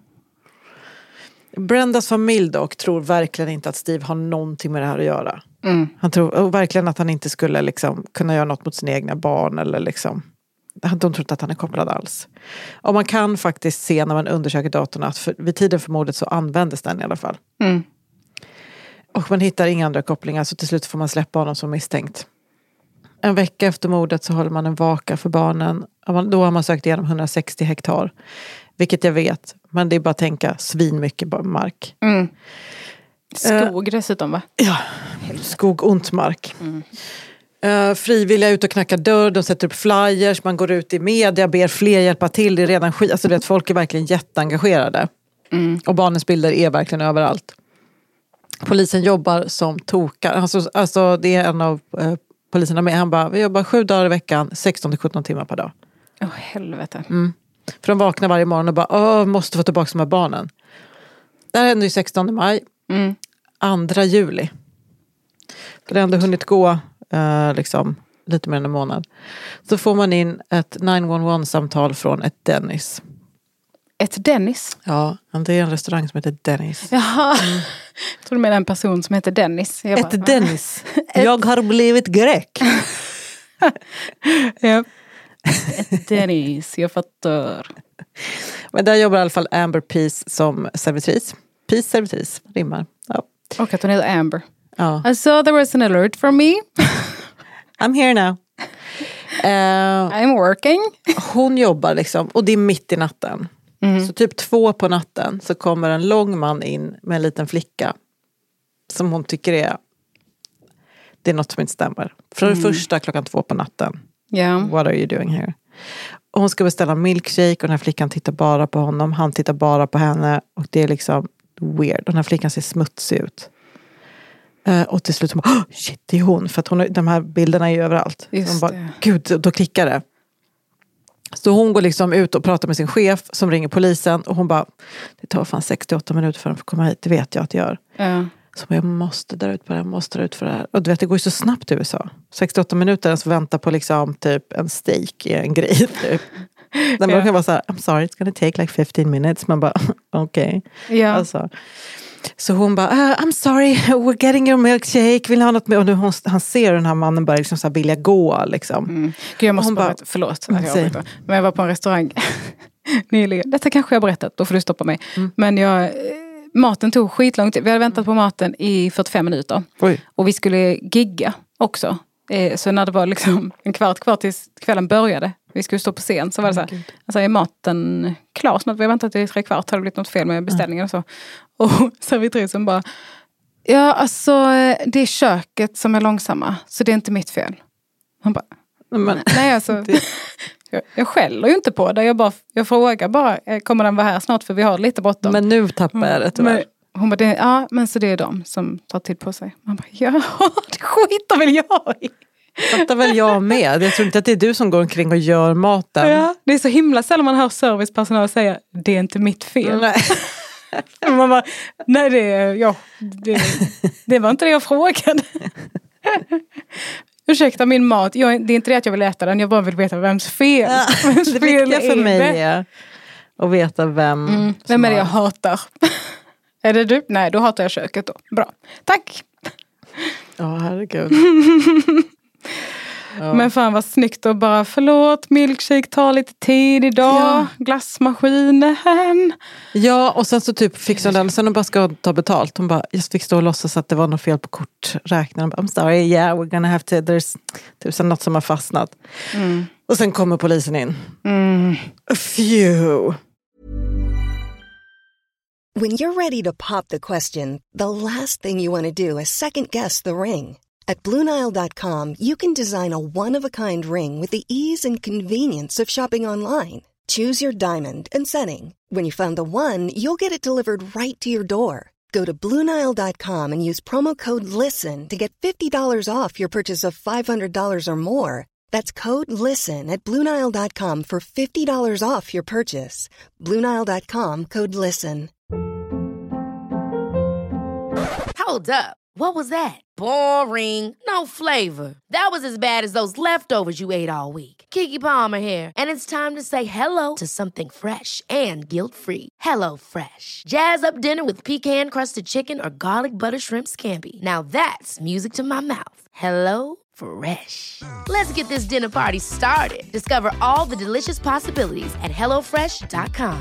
Brendas familj dock tror verkligen inte att Steve har någonting med det här att göra. Mm. Han tror och verkligen att han inte skulle liksom kunna göra något mot sina egna barn eller liksom de tror inte att han är kopplad alls. Och man kan faktiskt se när man undersöker datorn att för, vid tiden för mordet så användes den i alla fall. Mm. Och man hittar inga andra kopplingar, så till slut får man släppa honom som misstänkt. En vecka efter mordet så håller man en vaka för barnen. Då har man sökt igenom hundrasextio hektar. Vilket jag vet. Men det är bara att tänka svin mycket mark. Mm. Skog uh, dessutom, va? Ja, skog, ont mark. Mm. Uh, frivilliga ut och knackar dörr. De sätter upp flyers. Man går ut i media. Ber fler hjälpa till. Det är redan skit. Alltså, vet, folk är verkligen jätteengagerade. Mm. Och barnens bilder är verkligen överallt. Polisen jobbar som tokar. Alltså, alltså det är en av uh, poliserna med. Han bara, vi jobbar sju dagar i veckan. sexton till sjutton timmar per dag. Åh, oh, helvete. Mm. För de vaknar varje morgon och bara, åh, måste få tillbaka de här barnen. Det här hände ju sextonde maj. Mm. andra juli. Så det har ändå hunnit gå uh, liksom, lite mer än en månad. Så får man in ett nio ett ett-samtal från ett Dennis. Ett Dennis? Ja, det är en restaurang som heter Dennis. Jaha, mm. Jag tror du menar en person som heter Dennis. Jag ett bara, Dennis. Jag har blivit grek. Ja. Ett Dennis, jag fattar. Men där jobbar i alla fall Amber Peace som servitris. Peace servitris, rimmar. Ja. Och att hon heter Amber. Ja. I saw there was an alert from me. I'm here now. Uh, I'm working. Hon jobbar liksom, och det är mitt i natten. Mm. Så typ två på natten så kommer en lång man in med en liten flicka. Som hon tycker är, det är något som inte stämmer. För mm. det första klockan två på natten. Yeah. What are you doing here? Och hon ska beställa milkshake och den här flickan tittar bara på honom. Han tittar bara på henne. Och det är liksom weird. Den här flickan ser smutsig ut. Uh, och till slut så bara, oh, shit, det är hon. För att hon, de här bilderna är ju överallt. Hon bara, gud, då klickar det. Så hon går liksom ut och pratar med sin chef som ringer polisen. Och hon bara, det tar fan sextioåtta minuter för att få komma hit. Det vet jag att det gör. Uh. Så jag måste dra ut på det här, måste dra ut för det här. Och du vet, det går ju så snabbt i U S A. sextioåtta minuter ens vänta på liksom typ en steak i en grej. Typ. Den yeah. kan vara så här, I'm sorry, it's gonna take like fifteen minutes. Man bara, okej. Okay. Yeah. Alltså. Så hon bara, uh, I'm sorry, we're getting your milkshake. Vill ni ha något med? Och nu hon, han ser den här mannen bara liksom så här vilja gå liksom. Mm. Gud, jag måste bara, bara, förlåt. Att jag avbryter. Men jag var på en restaurang nyligen. Detta kanske jag har berättat, då får du stoppa mig. Mm. Men jag... Maten tog skitlång tid. Vi hade väntat på maten i fyrtiofem minuter. Oj. Och vi skulle gigga också. Eh, så när det var liksom en kvart kvar tills kvällen började. Vi skulle stå på scen. Så var det så här. Alltså är maten klar snart? Vi har väntat i tre kvart. Hade det blivit något fel med beställningen och så. Och servitrisen bara. Ja, alltså det är köket som är långsamma. Så det är inte mitt fel. Han bara. Men, nej alltså. Det... Jag, jag skäller ju inte på det. Jag, bara, jag frågar bara, kommer den vara här snart för vi har lite bråttom. Men nu tappar jag det tyvärr. Men, hon bara, det, ja men så det är de som tar tid på sig. Man bara, ja det skiter väl jag i. Fattar väl jag med. Jag tror inte att det är du som går omkring och gör maten. Ja, det är så himla sällan man hör servicepersonal säga, det är inte mitt fel. Nej. Man bara, nej det, ja, det, det var inte det jag frågade. Ursäkta min mat, jag, det är inte det att jag vill äta den, jag bara vill veta vems fel. Ja, vems det fel viktiga för är mig det? är att veta vem mm, Vem är det jag hatar? Är det du? Nej, då hatar jag köket då. Bra, tack! Ja, oh, herregud. Ja. Men fan vad snyggt och bara förlåt, milkshake tar lite tid idag, ja. Glassmaskinen. Ja, och sen så typ fixar hon den, sen hon bara ska ta betalt. Hon bara, jag fick stå och låtsas att det var något fel på korträknaren. I'm sorry, yeah, we're gonna have to, there's tusen något som har fastnat. Mm. Och sen kommer polisen in. Mm. A few. When you're ready to pop the question, the last thing you want to do is second guess the ring. At Blue Nile dot com, you can design a one-of-a-kind ring with the ease and convenience of shopping online. Choose your diamond and setting. When you find the one, you'll get it delivered right to your door. Go to Blue Nile dot com and use promo code LISTEN to get fifty dollars off your purchase of five hundred dollars or more. That's code LISTEN at Blue Nile dot com for fifty dollars off your purchase. Blue Nile dot com, code LISTEN. Hold up. What was that? Boring. No flavor. That was as bad as those leftovers you ate all week. Keke Palmer here. And it's time to say hello to something fresh and guilt-free. Hello Fresh. Jazz up dinner with pecan-crusted chicken or garlic butter shrimp scampi. Now that's music to my mouth. Hello Fresh. Let's get this dinner party started. Discover all the delicious possibilities at hello fresh dot com.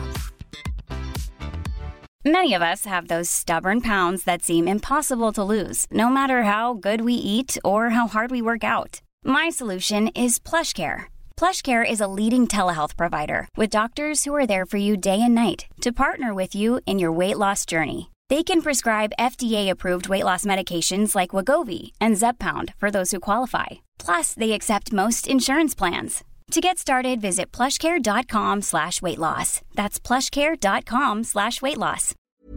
Many of us have those stubborn pounds that seem impossible to lose, no matter how good we eat or how hard we work out. My solution is PlushCare. PlushCare is a leading telehealth provider with doctors who are there for you day and night to partner with you in your weight loss journey. They can prescribe F D A-approved weight loss medications like Wegovy and Zepbound for those who qualify. Plus, they accept most insurance plans. To get started, visit plushcare.com slash weight loss. That's plushcare.com slash weight loss.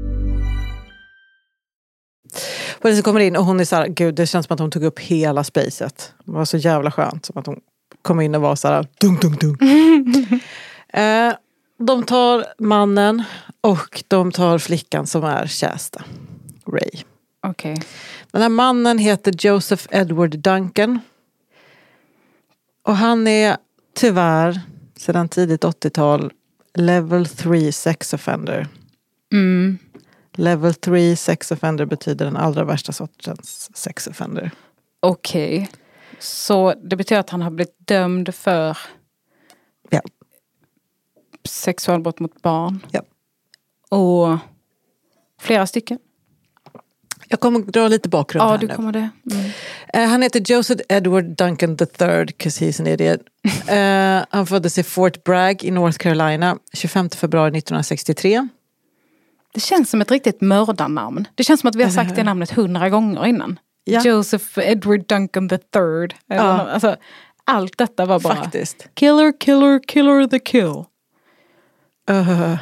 Polisen kommer in och hon är så här, gud, det känns som att hon tog upp hela spacet. Det var så jävla skönt, som att hon kom in och var så här, dunk, dunk, dunk. eh, de tar mannen och de tar flickan som är Shasta, Ray. Okej. Okay. Den här mannen heter Joseph Edward Duncan. Och han är tyvärr sedan tidigt åttiotal level tre sex offender. Mm. Level tre sex offender betyder den allra värsta sortens sex offender. Okej. Okay. Så det betyder att han har blivit dömd för ja. sexualbrott mot barn. Ja. Och flera stycken. Jag kommer dra lite bakgrund ja, här du nu. kommer det. Mm. Uh, han heter Joseph Edward Duncan the third, because he's an idiot. Uh, han föddes i Fort Bragg i North Carolina tjugofemte februari nittonhundrasextiotre. Det känns som ett riktigt mördarnamn. Det känns som att vi har sagt det namnet hundra gånger innan. Ja. Joseph Edward Duncan the third. Ja. Alltså, allt detta var bara faktiskt. Killer, killer, killer the kill. Uh.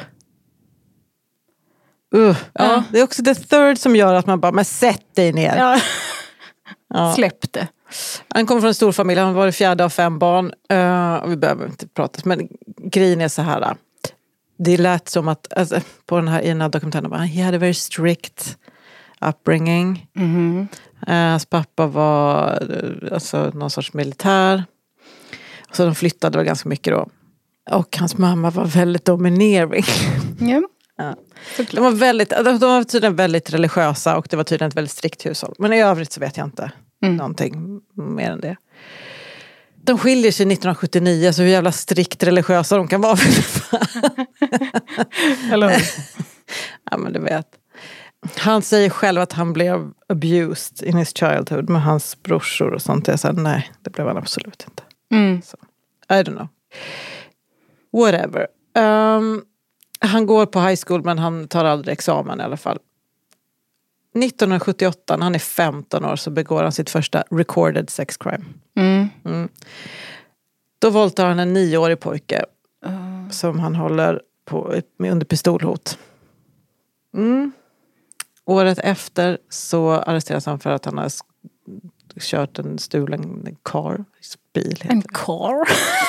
Uh, ja. Ja, det är också the third som gör att man bara, men sätt dig ner. Ja. Ja. Släpp det. Han kommer från en stor familj, han var det fjärde av fem barn. Uh, och vi behöver inte prata, men grejen är så här. Det lät som att, alltså, på den här ena dokumentären, bara, he had a very strict upbringing. Mm-hmm. Uh, hans pappa var alltså, någon sorts militär. Så de flyttade väl ganska mycket då. Och hans mamma var väldigt dominerande. Ja. Ja. De var väldigt, de var tydligen väldigt religiösa och det var tydligen ett väldigt strikt hushåll. Men i övrigt så vet jag inte mm. någonting mer än det. De skiljer sig nittonhundrasjuttionio, så hur jävla strikt religiösa de kan vara. Eller hur? Ja, men du vet. Han säger själv att han blev abused in his childhood med hans brorsor och sånt. Jag sa nej, det blev han absolut inte. Mm. Så, I don't know. Whatever. Um, han går på high school men han tar aldrig examen i alla fall. nittonhundrasjuttioåtta, när han är femton år, så begår han sitt första recorded sex crime. Mm. Mm. Då våldtar han en nioårig pojke uh. som han håller på med under pistolhot. Mm. Året efter så arresteras han för att han har kört en stulen car, bil. En car?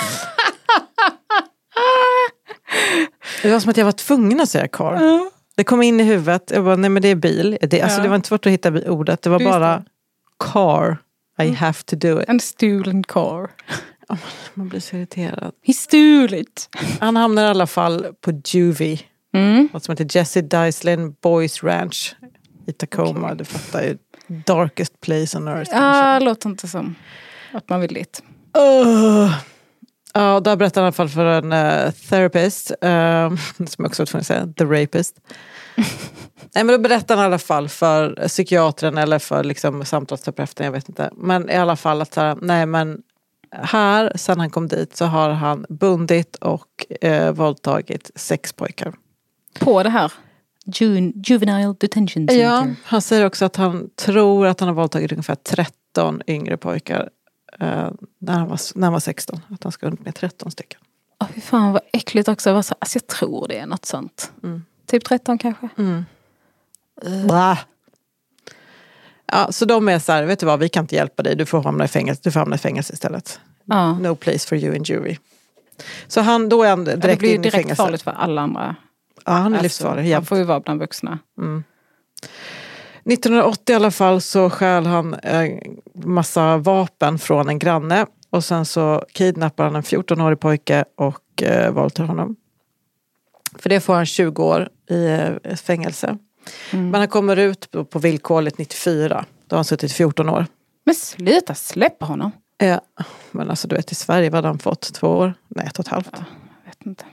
Det var som att jag var tvungen att säga car. Uh. Det kom in i huvudet. Jag bara, nej men det är bil. Det, alltså, ja. Det var inte svårt att hitta ordet. Det var Just bara det. Car. I mm. have to do it. En stulen car. Oh, man blir så irriterad. He stole it. Han hamnar i alla fall på Juvie. Mm. Något som heter Jesse Dyslin Boys Ranch i Tacoma. Okay. Du fattar ju. Darkest place on earth. Ja, låter inte som att man vill dit. Uh. Ja, där berättar han i alla fall för en uh, therapist. Uh, som jag också var tvungen att säga. The rapist. Nej, men då berättar han i alla fall för psykiatren eller för liksom, samtalsterapeuten, jag vet inte. Men i alla fall att så här, nej men här, sen han kom dit, så har han bundit och eh, våldtagit sex pojkar. På det här? Ju- juvenile detention center. Ja, han säger också att han tror att han har våldtagit ungefär tretton yngre pojkar eh, när, han var, när han var sexton. Att han ska med tretton stycken. Åh, fy fan vad äckligt också. Alltså, jag tror det är något sånt. Mm. Typ tretton kanske. Mm. Uh. Ja, så de är så här, vet du vad, vi kan inte hjälpa dig. Du får hamna i fängelse, du får hamna i fängelse istället. Uh. No place for you in jury. Så han, då är han direkt, ja, det blir in i fängelse. direkt farligt för alla andra. Ja, han är alltså, livsfarlig. Han får ju vara bland vuxna. Mm. nittonhundraåttio i alla fall så stjäl han en massa vapen från en granne. Och sen så kidnappar han en fjortonårig pojke och eh, våldtar honom. För det får han tjugo år i eh, fängelse. Mm. Men han kommer ut på, på villkorligt nittiofyra. Då har han suttit fjorton år. Men sluta släppa honom. Ja, men alltså du vet i Sverige vad han fått? Två år? Nej, ett och ett halvt. Ja, vet inte.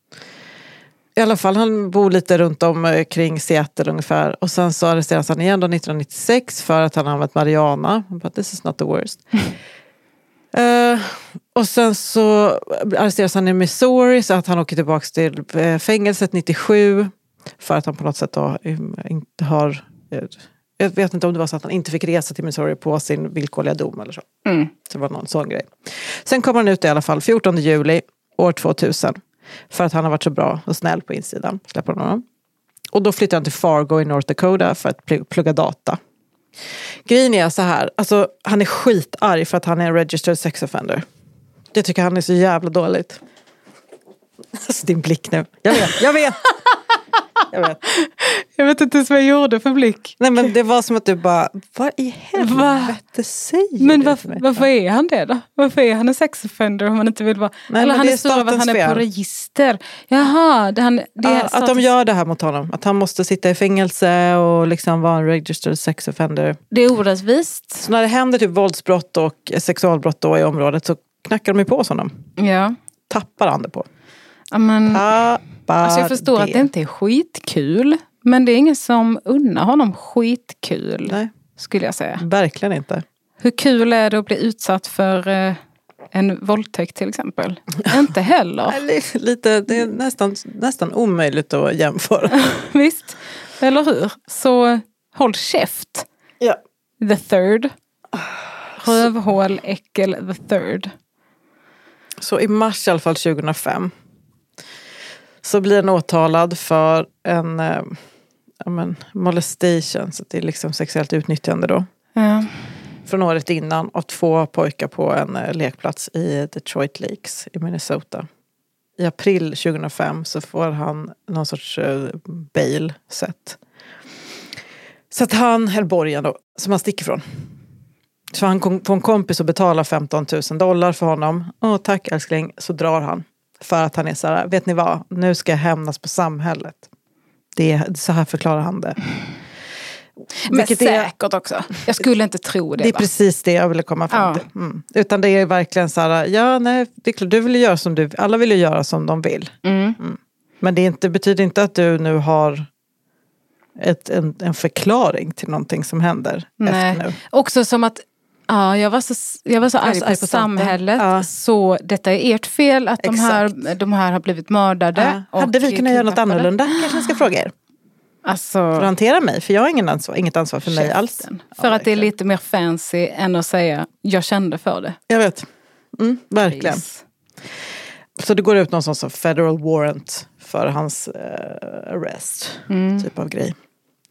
I alla fall, han bor lite runt om kring Seattle ungefär. Och sen så arresteras han igen då nittonhundranittiosex för att han har använt marijuana. But this is not the worst. uh, och sen så arresteras han i Missouri så att han åker tillbaka till fängelset nittiosju. För att han på något sätt då inte har... Jag vet inte om det var så att han inte fick resa till Missouri på sin villkorliga dom eller så. Mm. Så det var någon sån grej. Sen kommer han ut i alla fall fjortonde juli år tvåtusen. För att han har varit så bra och snäll på insidan. Släpper honom. Och då flyttar han till Fargo i North Dakota för att plugga data. Grejen är så här. Alltså han är skitarg för att han är en registered sex offender. Det tycker han är så jävla dåligt. Alltså din blick nu. Jag vet, jag vet. Jag vet. Jag vet inte ens vad jag gjorde för blick. Nej men det var som att du bara, vad i helvete säger Men du var, för mig? varför är han det då? Varför är han en sex offender om han inte vill vara... Nej, Eller men han det är är sur över att han är statens på fel. register. Jaha, det, han, det Ja, är att statens... de gör det här mot honom. Att han måste sitta i fängelse och liksom vara en registered sex offender. Det är orättvist. Så när det händer typ våldsbrott och sexualbrott då i området så knackar de ju på honom. Ja. Tappar han det på. Ja, men... Tappar Alltså jag förstår det. att det inte är skitkul. Men det är ingen som unnar honom skitkul. Nej. Skulle jag säga. Verkligen inte. Hur kul är det att bli utsatt för eh, en våldtäkt till exempel? Inte heller. Nej, lite, det är nästan, nästan omöjligt att jämföra. Visst, eller hur? Så håll käft. Ja. The third. Rövhål, äckel, the third. Så i mars i alla fall tjugohundrafem så blir han åtalad för en eh, ja, men, molestation, så det är liksom sexuellt utnyttjande då. Ja. Från året innan av två pojkar på en eh, lekplats i Detroit Lakes i Minnesota. I april tjugohundrafem så får han någon sorts eh, bail sett. Så att han, eller borgen då, som han sticker från. Så han kom på en kompis och betalar femton tusen dollar för honom. Åh tack älskling, så drar han. För att han är så här, vet ni vad, nu ska jag hämnas på samhället. Det är, så här förklarar han det. Men Vilket säkert är, också. Jag skulle inte tro det. det är va? precis det jag ville komma fram Ja. till. Mm. Utan det är verkligen så här, ja nej, det är klart, du vill göra som du, alla vill ju göra som de vill. Mm. Mm. Men det är inte, betyder inte att du nu har ett, en, en förklaring till någonting som händer Nej. efter nu. Också som att ja, jag var så, jag var så arg så på, arg på samhället. ja. Så detta är ert fel att de här, de här har blivit mördade. Ja. Hade vi kunnat göra något kidnappade. annorlunda? Kanske jag ska fråga er. Alltså, För att hantera mig, för jag har ingen ansvar, inget ansvar för mig käften. alls. För Ja, att det är verkligen. lite mer fancy än att säga jag kände för det. Jag vet. Mm, verkligen. Please. Så det går ut någon sån som federal warrant för hans eh, arrest. Mm. Typ av grej.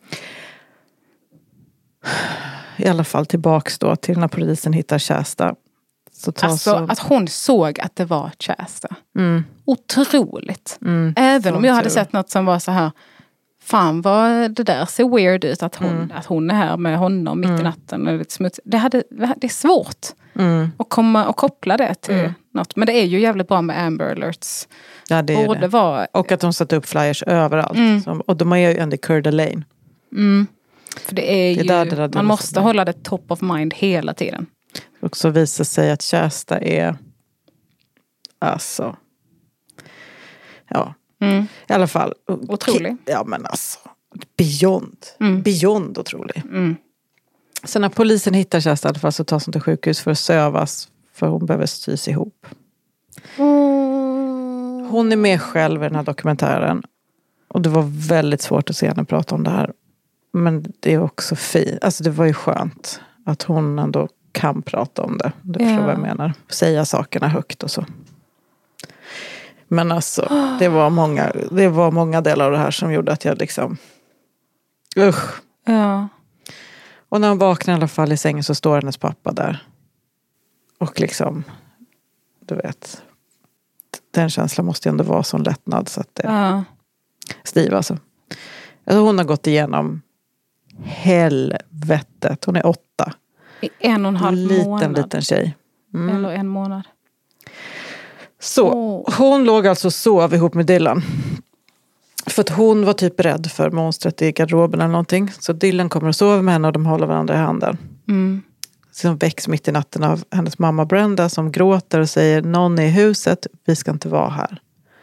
I alla fall tillbaks då till när polisen hittar Shasta. Så tar Alltså så... att hon såg att det var Shasta. Mm. Otroligt. Mm. Även Så om jag hade tur. sett något som var så här. Fan vad det där ser weird ut att hon, Mm. att hon är här med honom mitt i natten. Och lite smuts. Det, hade, det är svårt Mm. att komma och koppla det till Mm. något. Men det är ju jävligt bra med Amber Alerts. Ja, det är Borde det. vara... Och att de satte upp flyers överallt. Mm. Som, och de är ju ändå Coeur d'Alene. Mm. För det är Det är ju... där det där man måste delar sig. hålla det top of mind hela tiden. Och så visar sig att Shasta är... Alltså... Ja, Mm. i alla fall. Otrolig. Ja, men alltså... Beyond. Mm. Beyond otrolig. Mm. Så när polisen hittar Shasta i alla fall så tas hon till sjukhus för att sövas. För hon behöver stys ihop. Hon är med själv i den här dokumentären. Och det var väldigt svårt att se henne prata om det här. Men det är också fint. Alltså det var ju skönt att hon ändå kan prata om det. Du förstår Ja. vad jag menar. Säga sakerna högt och så. Men alltså, det var många, det var många delar av det här som gjorde att jag liksom... Usch. Ja. Och när hon vaknar i alla fall i sängen så står hennes pappa där. Och liksom, du vet, den känslan måste ju ändå vara sån lättnad så att det Ja. stiv alltså. Alltså hon har gått igenom helvetet. Hon är åtta. I en och en halv liten, månad. liten tjej. Mm. Eller en månad. Så, Åh. hon låg alltså och sov ihop med Dylan. För att hon var typ rädd för monstret i garderoben eller någonting. Så Dylan kommer och sover med henne och de håller varandra i handen. Mm. som väcks mitt i natten av hennes mamma Brenda som gråter och säger någon är i huset, vi ska inte vara här.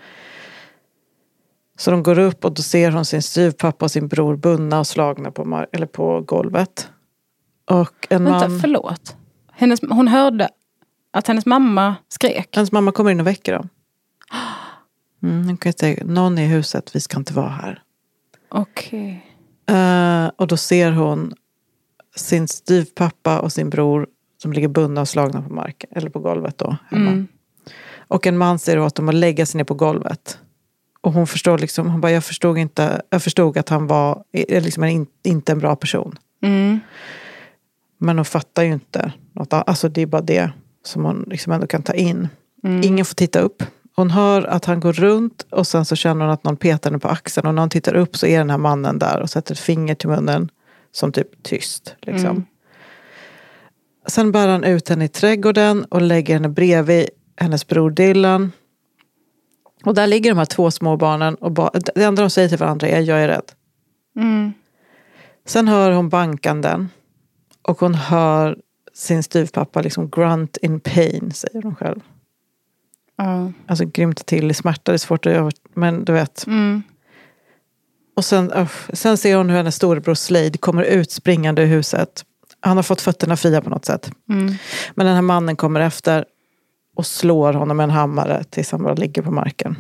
Så de går upp och då ser hon sin styvpappa och sin bror bundna och slagna på, mar- eller på golvet. Och en Vänta, man... förlåt. Hennes, hon hörde att hennes mamma skrek. Hennes mamma kommer in och väcker dem. Mm, hon kan säga, någon är i huset, vi ska inte vara här. Okej. Okay. Uh, och då ser hon sin styvpappa och sin bror som ligger bundna och slagna på marken. Eller på golvet då, hemma. Mm. Och en man säger åt dem att lägga sig ner på golvet. Och hon förstår liksom, hon bara, jag förstod inte, jag förstod att han var liksom en, inte en bra person. Mm. Men hon fattar ju inte något, alltså det är bara det som hon liksom ändå kan ta in. Mm. Ingen får titta upp. Hon hör att han går runt och sen så känner hon att någon petar henne på axeln. Och när hon tittar upp så är den här mannen där och sätter ett finger till munnen som typ tyst. Liksom. Mm. Sen bär han ut henne i trädgården och lägger henne bredvid hennes bror Dylan. Och där ligger de här två små barnen och ba- det enda de säger till varandra är jag är rädd. Mm. Sen hör hon bankanden och hon hör sin styvpappa liksom grunt in pain, säger hon själv. Mm. Alltså grymt till i smärta, det är svårt att göra, men du vet. Mm. Och sen, uh, sen ser hon hur hennes storebror Slade kommer ut springande i huset. Han har fått fötterna fria på något sätt. Mm. Men den här mannen kommer efter och slår honom med en hammare tills han bara ligger på marken.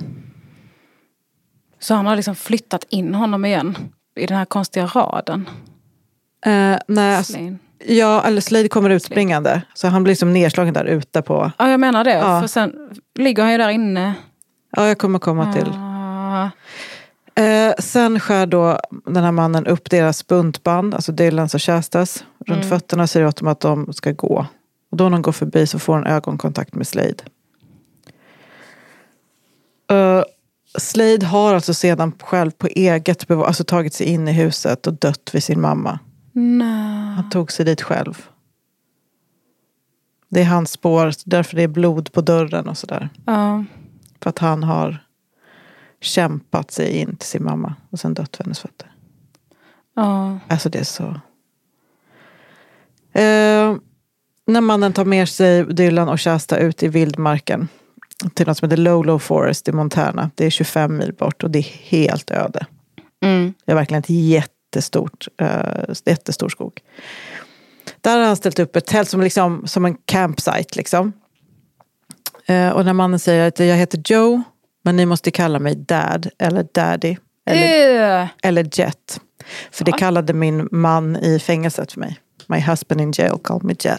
Så han har liksom flyttat in honom igen i den här konstiga raden? Uh, nej, Slade. Ja, eller Slade kommer ut springande. Så han blir liksom nedslagen där ute på... Ja, jag menar det. Ja. För sen ligger han ju där inne. Ja, jag kommer komma till. Ah. Eh, sen skär då den här mannen upp deras buntband, alltså Dylans och Shastas, runt mm. fötterna och säger åt dem att de ska gå. Och då när de går förbi så får hon ögonkontakt med Slade. Uh, Slade har alltså sedan själv på eget bev- alltså tagit sig in i huset och dött vid sin mamma. Nej. Han tog sig dit själv. Det är hans spår, därför det är blod på dörren och sådär. Ja. För att han har kämpat sig in till sin mamma och sen dött för hennes fötter. Ja. Alltså det är så... Eh, när mannen tar med sig Dylan och Shasta ut i vildmarken till något som heter Lolo Forest i Montana. Det är tjugofem mil bort och det är helt öde. Mm. Det är verkligen ett jättestort, eh, jättestor skog. Där har han ställt upp ett tält som, liksom, som en campsite. Liksom. Eh, och när mannen säger att jag heter Joe, men ni måste kalla mig Dad eller Daddy eller, uh. eller Jet. För det kallade min man i fängelset för mig. My husband in jail called me Jet.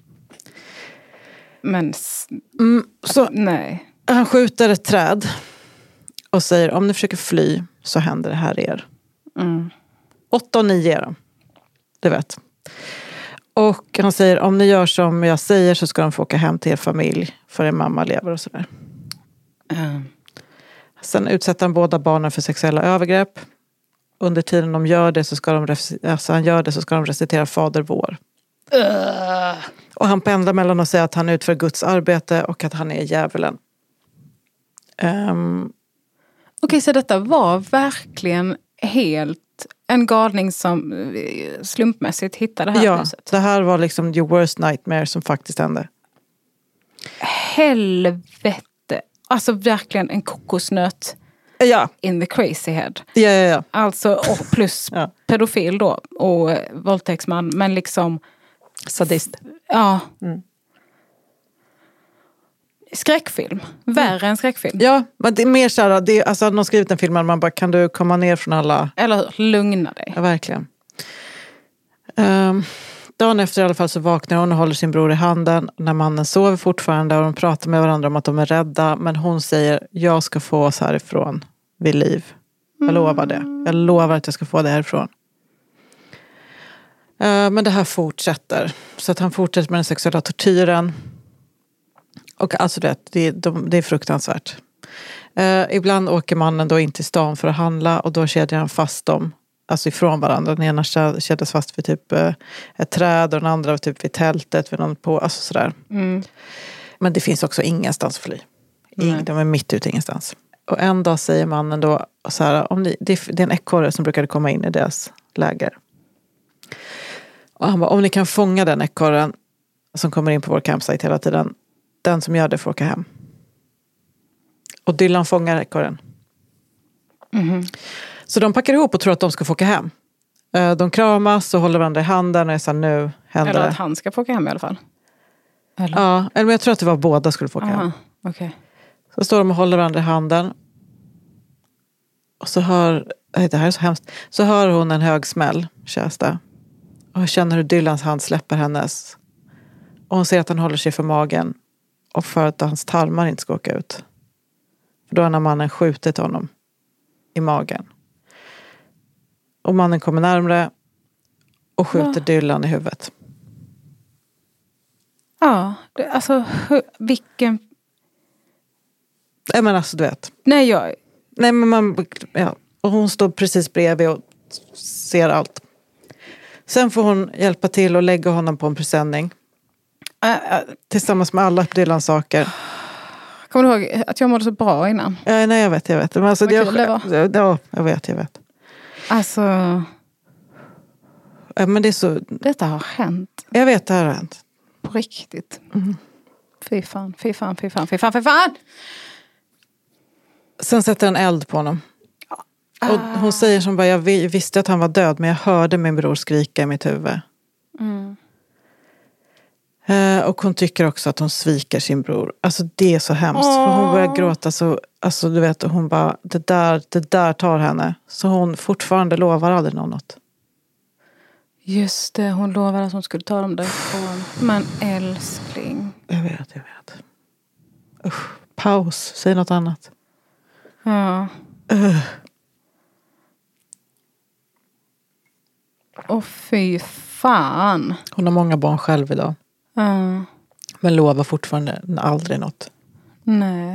Men mm, så nej. Han skjuter ett träd och säger om ni försöker fly så händer det här er. Mm. Åtta och nio är de. Du vet. Och han säger om ni gör som jag säger så ska de få åka hem till er familj för er mamma lever och sådär. Mm. Sen utsätter han båda barnen för sexuella övergrepp. Under tiden de gör det så ska de alltså han gör det så ska de recitera Fader vår. Uh. Och han pendlar mellan att säga att han utför Guds arbete och att han är djävulen. Um, Okej, okay, så detta var verkligen helt en galning som slumpmässigt hittade det här ja, huset. Ja, det här var liksom your worst nightmare som faktiskt hände. Helvete. Alltså verkligen en kokosnöt ja. in the crazy head. Ja, ja, ja. Alltså, och plus ja. pedofil då och våldtäktsman, men liksom sadist. Ja. Mm. Skräckfilm. Värre mm. än skräckfilm. Ja, men det är mer så här, det är, alltså hade någon skrivit en film där man bara, kan du komma ner från alla... Eller hur? Lugna dig. Ja, verkligen. Um, dagen efter i alla fall så vaknar hon och håller sin bror i handen. När mannen sover fortfarande och de pratar med varandra om att de är rädda. Men hon säger, jag ska få oss härifrån vid liv. Jag lovar det. Jag lovar att jag ska få det härifrån. Uh, men det här fortsätter. Så att han fortsätter med den sexuella tortyren. Och alltså det, det, de, det är fruktansvärt. Uh, ibland åker mannen då in till stan för att handla och då kedjar han fast dem. Alltså ifrån varandra. Den ena kedjas fast vid typ uh, ett träd och den andra typ vid tältet. Vid någon på, alltså sådär. Mm. Men det finns också ingenstans att fly. Mm. De är mitt ute ingenstans. Och en dag säger mannen då så här, om ni, det, är, det är en ekorre som brukade komma in i deras läger. Och han bara, om ni kan fånga den ekorren som kommer in på vår campsite hela tiden. Den som gör det får åka hem. Och Dylan fångar ekorren. Mm. Så de packar ihop och tror att de ska få åka hem. De kramas och håller varandra i handen och är så här, nu händer Eller det. att han ska få åka hem i alla fall. Eller? Ja, eller jag tror att det var båda skulle få åka Aha, hem. Okay. Så står de och håller varandra i handen. Och så hör, det här är så hemskt. Så hör hon en hög smäll, Kästa. Och känner hur Dylans hand släpper hennes. Och hon ser att han håller sig för magen. Och för att hans tarmar inte ska åka ut. För då har den här mannen skjutit honom i magen. Och mannen kommer närmare och skjuter ja. Dylan i huvudet. Ja, det, alltså vilken... Nej men alltså du vet. Nej jag... Nej men man... Ja. Och hon står precis bredvid och ser allt. Sen får hon hjälpa till och lägga honom på en presenning. Äh, äh. Tillsammans med alla Dylans saker. Kommer du ihåg att jag mådde så bra innan? Ja, nej jag vet, jag vet. Men alltså, Vad jag, kul det var. Ja, jag vet, jag vet. Alltså... Ja, men det är så... Detta har hänt. Jag vet, det här har hänt. På riktigt. Mm. Fy fan, fy fan, fy fan, fy fan, fy fan! Sen sätter en eld på honom. Och hon säger som bara, jag visste att han var död, men jag hörde min bror skrika i mitt huvud. Mm. Eh, och hon tycker också att hon sviker sin bror. Alltså det är så hemskt. Åh. För hon börjar gråta så, alltså du vet, hon bara, det där, det där tar henne. Så hon fortfarande lovar aldrig någon något. Just det, hon lovade att hon skulle ta dem därifrån. Men älskling. Jag vet, jag vet. Usch, paus, säg något annat. Ja. Uh. Åh fy fan. Hon har många barn själv idag. Uh. Men lovar fortfarande aldrig något. Nej.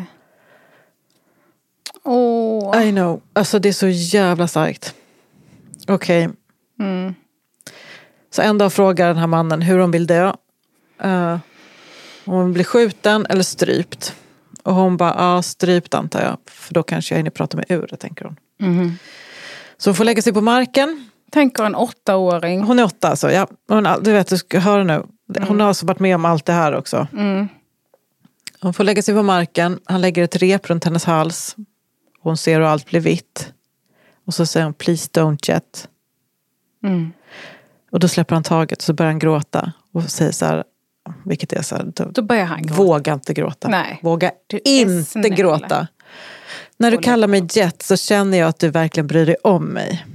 Åh. I know. Alltså det är så jävla starkt. Okej. Okay. Mm. Så en dag frågar den här mannen hur hon vill dö. Uh, om hon blir skjuten eller strypt. Och hon bara, ja strypt antar jag. För då kanske jag hinner prata med ur, tänker hon. Mm. Så hon får lägga sig på marken. Tänker en åttaåring. Hon är åtta alltså, ja. Hon, du vet, du ska höra nu. Hon Mm. har alltså varit med om allt det här också. Mm. Hon får lägga sig på marken. Han lägger ett rep runt hennes hals. Hon ser hur allt blir vitt. Och så säger hon, please don't jet. Mm. Och då släpper han taget och så börjar han gråta. Och säger så här, vilket är så här, då, då börjar han gråta. Våga inte gråta. Nej. Våga inte snälla. Gråta. När du kallar mig jet så känner jag att du verkligen bryr dig om mig.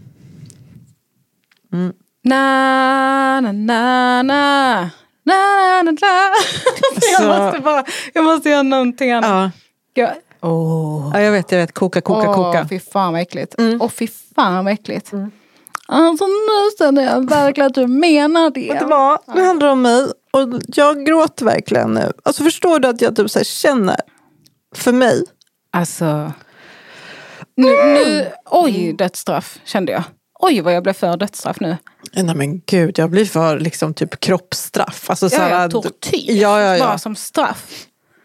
Mm. Na, na, na, na. Na, na, na. jag, måste bara, jag måste göra någonting annat. Ja. Jag, oh. ja, jag vet, jag vet. Koka, koka, oh, koka. Fy fan vad äckligt. Mm. Och fy fan vad äckligt. Mm. Alltså nu känner jag verkligen att du menar det. Vet du vad? Nu handlar det om mig. Och jag gråter verkligen nu. Alltså förstår du att jag typ så här känner för mig? Alltså. Nu, nu, oj, dödsstraff kände jag. Oj, vad jag blev för dödsstraff nu. Nej men gud, jag blir för liksom typ kroppsstraff. Alltså, ja, så här, tortyr. Ja, ja, ja. Bara som straff.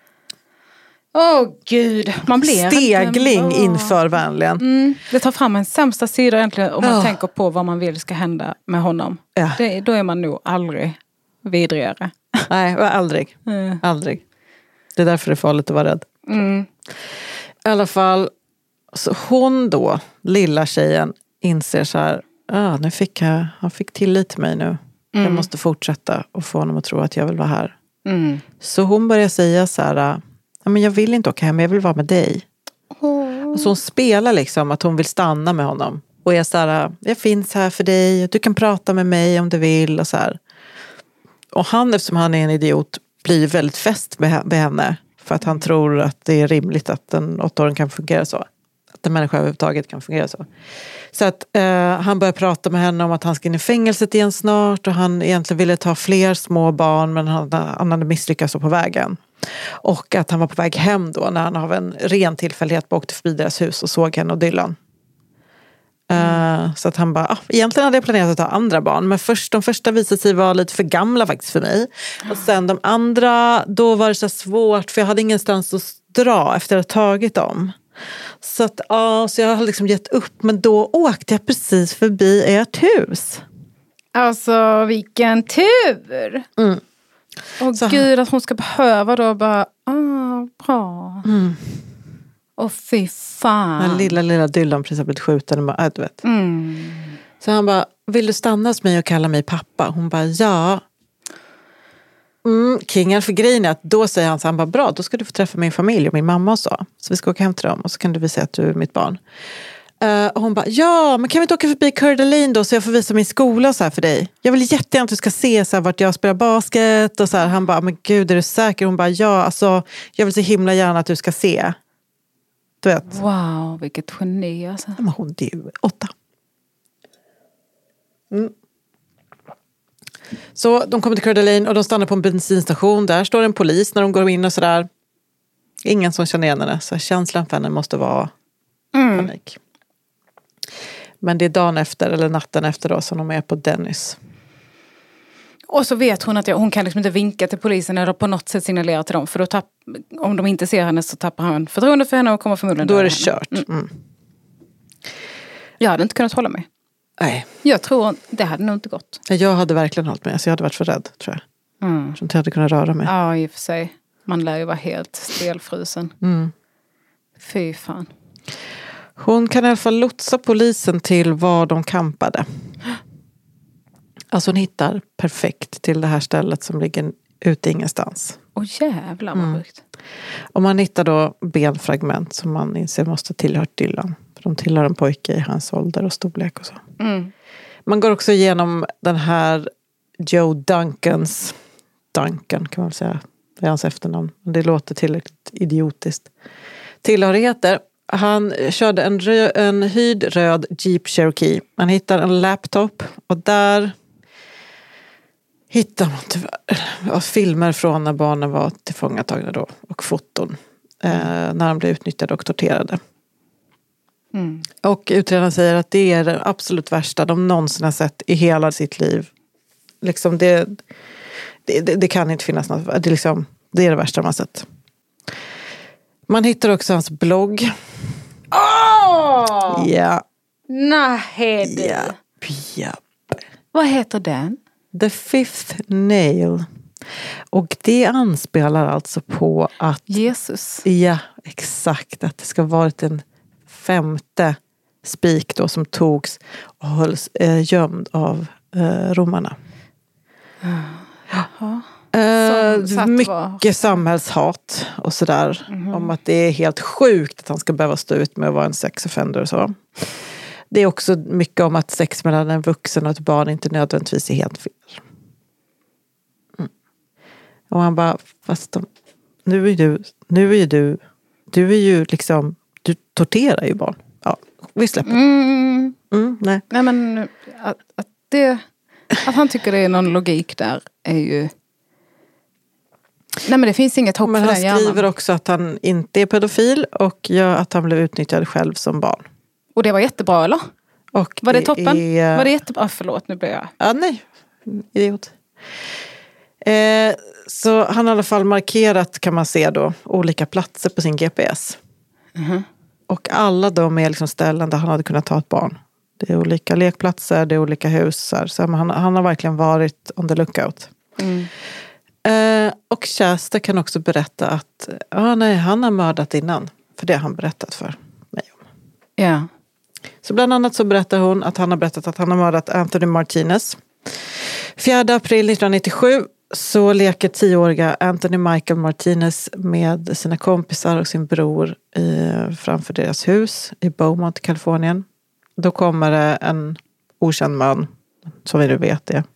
Åh oh, gud, man blir stegling inte, inför vänligen. Mm, det tar fram en sämsta sida egentligen om man oh. tänker på vad man vill ska hända med honom. Ja. Det, då är man nog aldrig vidrigare. Nej, aldrig. Mm. Aldrig. Det är därför det är farligt att vara rädd. Mm. I alla fall, så hon då, lilla tjejen, inser så här, ah, nu fick jag, han fick tillit till mig nu. Mm. Jag måste fortsätta och få honom att tro att jag vill vara här. Mm. Så hon börjar säga så här, ja, men jag vill inte åka hem, jag vill vara med dig. Oh. Och så hon spelar liksom att hon vill stanna med honom. Och är så här, jag finns här för dig, du kan prata med mig om du vill och så här. Och han, eftersom han är en idiot, blir väldigt fäst med henne. För att han tror att det är rimligt att en åttaåring kan fungera så. Att en människa överhuvudtaget kan fungera så. Så att eh, han börjar prata med henne om att han ska in i fängelset igen snart. Och han egentligen ville ta fler små barn, men han, han hade misslyckats på vägen. Och att han var på väg hem då när han av en ren tillfällighet åkte förbi deras hus och såg henne och Dylan. Mm. Uh, så att han bara, ah, egentligen hade jag planerat att ta andra barn, men först, de första visade sig vara lite för gamla faktiskt för mig. Och sen de andra, då var det så svårt för jag hade ingenstans att dra efter att ha tagit dem. Så att, ja, så jag har liksom gett upp, men då åkte jag precis förbi ert hus. Alltså vilken tur! Mm. Åh Så- gud, att hon ska behöva då bara, ah, bra. Mm. Och fy fan. Den lilla, lilla Dylan precis har blivit skjuten. Äh, du vet. Mm. Så han bara, vill du stanna hos mig och kalla mig pappa? Hon bara, ja. Mm, Kingar för grejen är att då säger han så han bara, bra, då ska du få träffa min familj och min mamma och så. Så vi ska åka hem till dem och så kan du visa att du är mitt barn. Uh, och hon bara, ja, men kan vi inte åka förbi Coeur d'Alene då så jag får visa min skola och så här för dig? Jag vill jättegärna att du ska se så här, vart jag spelar basket och så här. Han bara, men gud, är du säker? Hon bara, ja, alltså, jag vill så himla gärna att du ska se. Du vet. Wow, vilket geni alltså. Men hon är ju åtta. Mm. Så de kommer till Coeur d'Alene och de stannar på en bensinstation. Där står en polis när de går in och sådär. Ingen som känner igen henne. Så känslan för henne måste vara Mm. panik. Men det är dagen efter eller natten efter då som de är på Dennis. Och så vet hon att jag, hon kan liksom inte vinka till polisen eller på något sätt signalera till dem. För då tapp, om de inte ser henne så tappar han förtroende för henne och kommer förmodligen Då är det döda henne. kört. Mm. Jag hade inte kunnat hålla mig. Nej. Jag tror det hade nog inte gått. Jag hade verkligen hållit mig. Alltså jag hade varit för rädd, tror jag. Mm. Jag tror inte jag hade kunnat röra mig. Ja, i och för sig. Man lär ju vara helt stelfrusen. Mm. Fy fan. Hon kan i alla fall lotsa polisen till var de kampade. Alltså hon hittar perfekt till det här stället som ligger ute ingenstans. Åh jävlar vad sjukt. Och man hittar då benfragment som man inser måste tillhört Dylan. För de tillhör en pojke i hans ålder och storlek och så. Mm. Man går också igenom den här Joe Duncans, Duncan kan man säga, det är hans efternamn. Men det låter tillräckligt idiotiskt. Tillhörigheter. Han körde en, rö- en hyrd röd Jeep Cherokee. Man hittar en laptop och där hittar man tyvärr filmer från när barnen var tillfångatagna då och foton eh, när de blev utnyttjade och torterade. Mm. Och utredaren säger att det är det absolut värsta de någonsin har sett i hela sitt liv. Liksom det, det, det, det kan inte finnas något. Det är, liksom, det är det värsta de har sett. Man hittar också hans blogg. Åh! Ja. Nej du. Ja. Ja. Vad heter den? The Fifth Nail. Och det anspelar alltså på att... Jesus. Ja, exakt. Att det ska ha varit en femte spik då som togs och hölls eh, gömd av eh, romarna. Ja. Eh, Som satt mycket var. samhällshat och sådär. Mm-hmm. Om att det är helt sjukt att han ska behöva stå ut med att vara en sexoffender och så. Det är också mycket om att sex mellan en vuxen och ett barn inte nödvändigtvis är helt fel. Mm. Och han bara, fast de, nu är du, nu är ju du, du är ju liksom, du torterar ju barn. Ja, vi släpper. Mm. Mm, nej. Nej men att, att, det, att han tycker det är någon logik där är ju... Nej men det finns inget hopp Men för han den hjärnan. skriver också att han inte är pedofil och ja, att han blev utnyttjad själv som barn. Och det var jättebra eller? Och Var det, det toppen? Är... Var det jättebra? Förlåt, nu blir jag... Ja, nej. Idiot. Eh, så han har i alla fall markerat, kan man se då, olika platser på sin G P S. Mm-hmm. Och alla de är liksom ställen där han hade kunnat ta ett barn. Det är olika lekplatser, det är olika hus. Så han, han har verkligen varit on the lookout. Mm. Eh, och Chester kan också berätta att ah, nej, han har mördat innan. För det har han berättat för mig om. Ja. Så bland annat så berättar hon att han har berättat att han har mördat Anthony Martinez. fjärde april nittonhundranittiosju så leker tioåriga Anthony Michael Martinez med sina kompisar och sin bror i, framför deras hus i Beaumont, Kalifornien. Då kommer det en okänd man, som vi nu vet är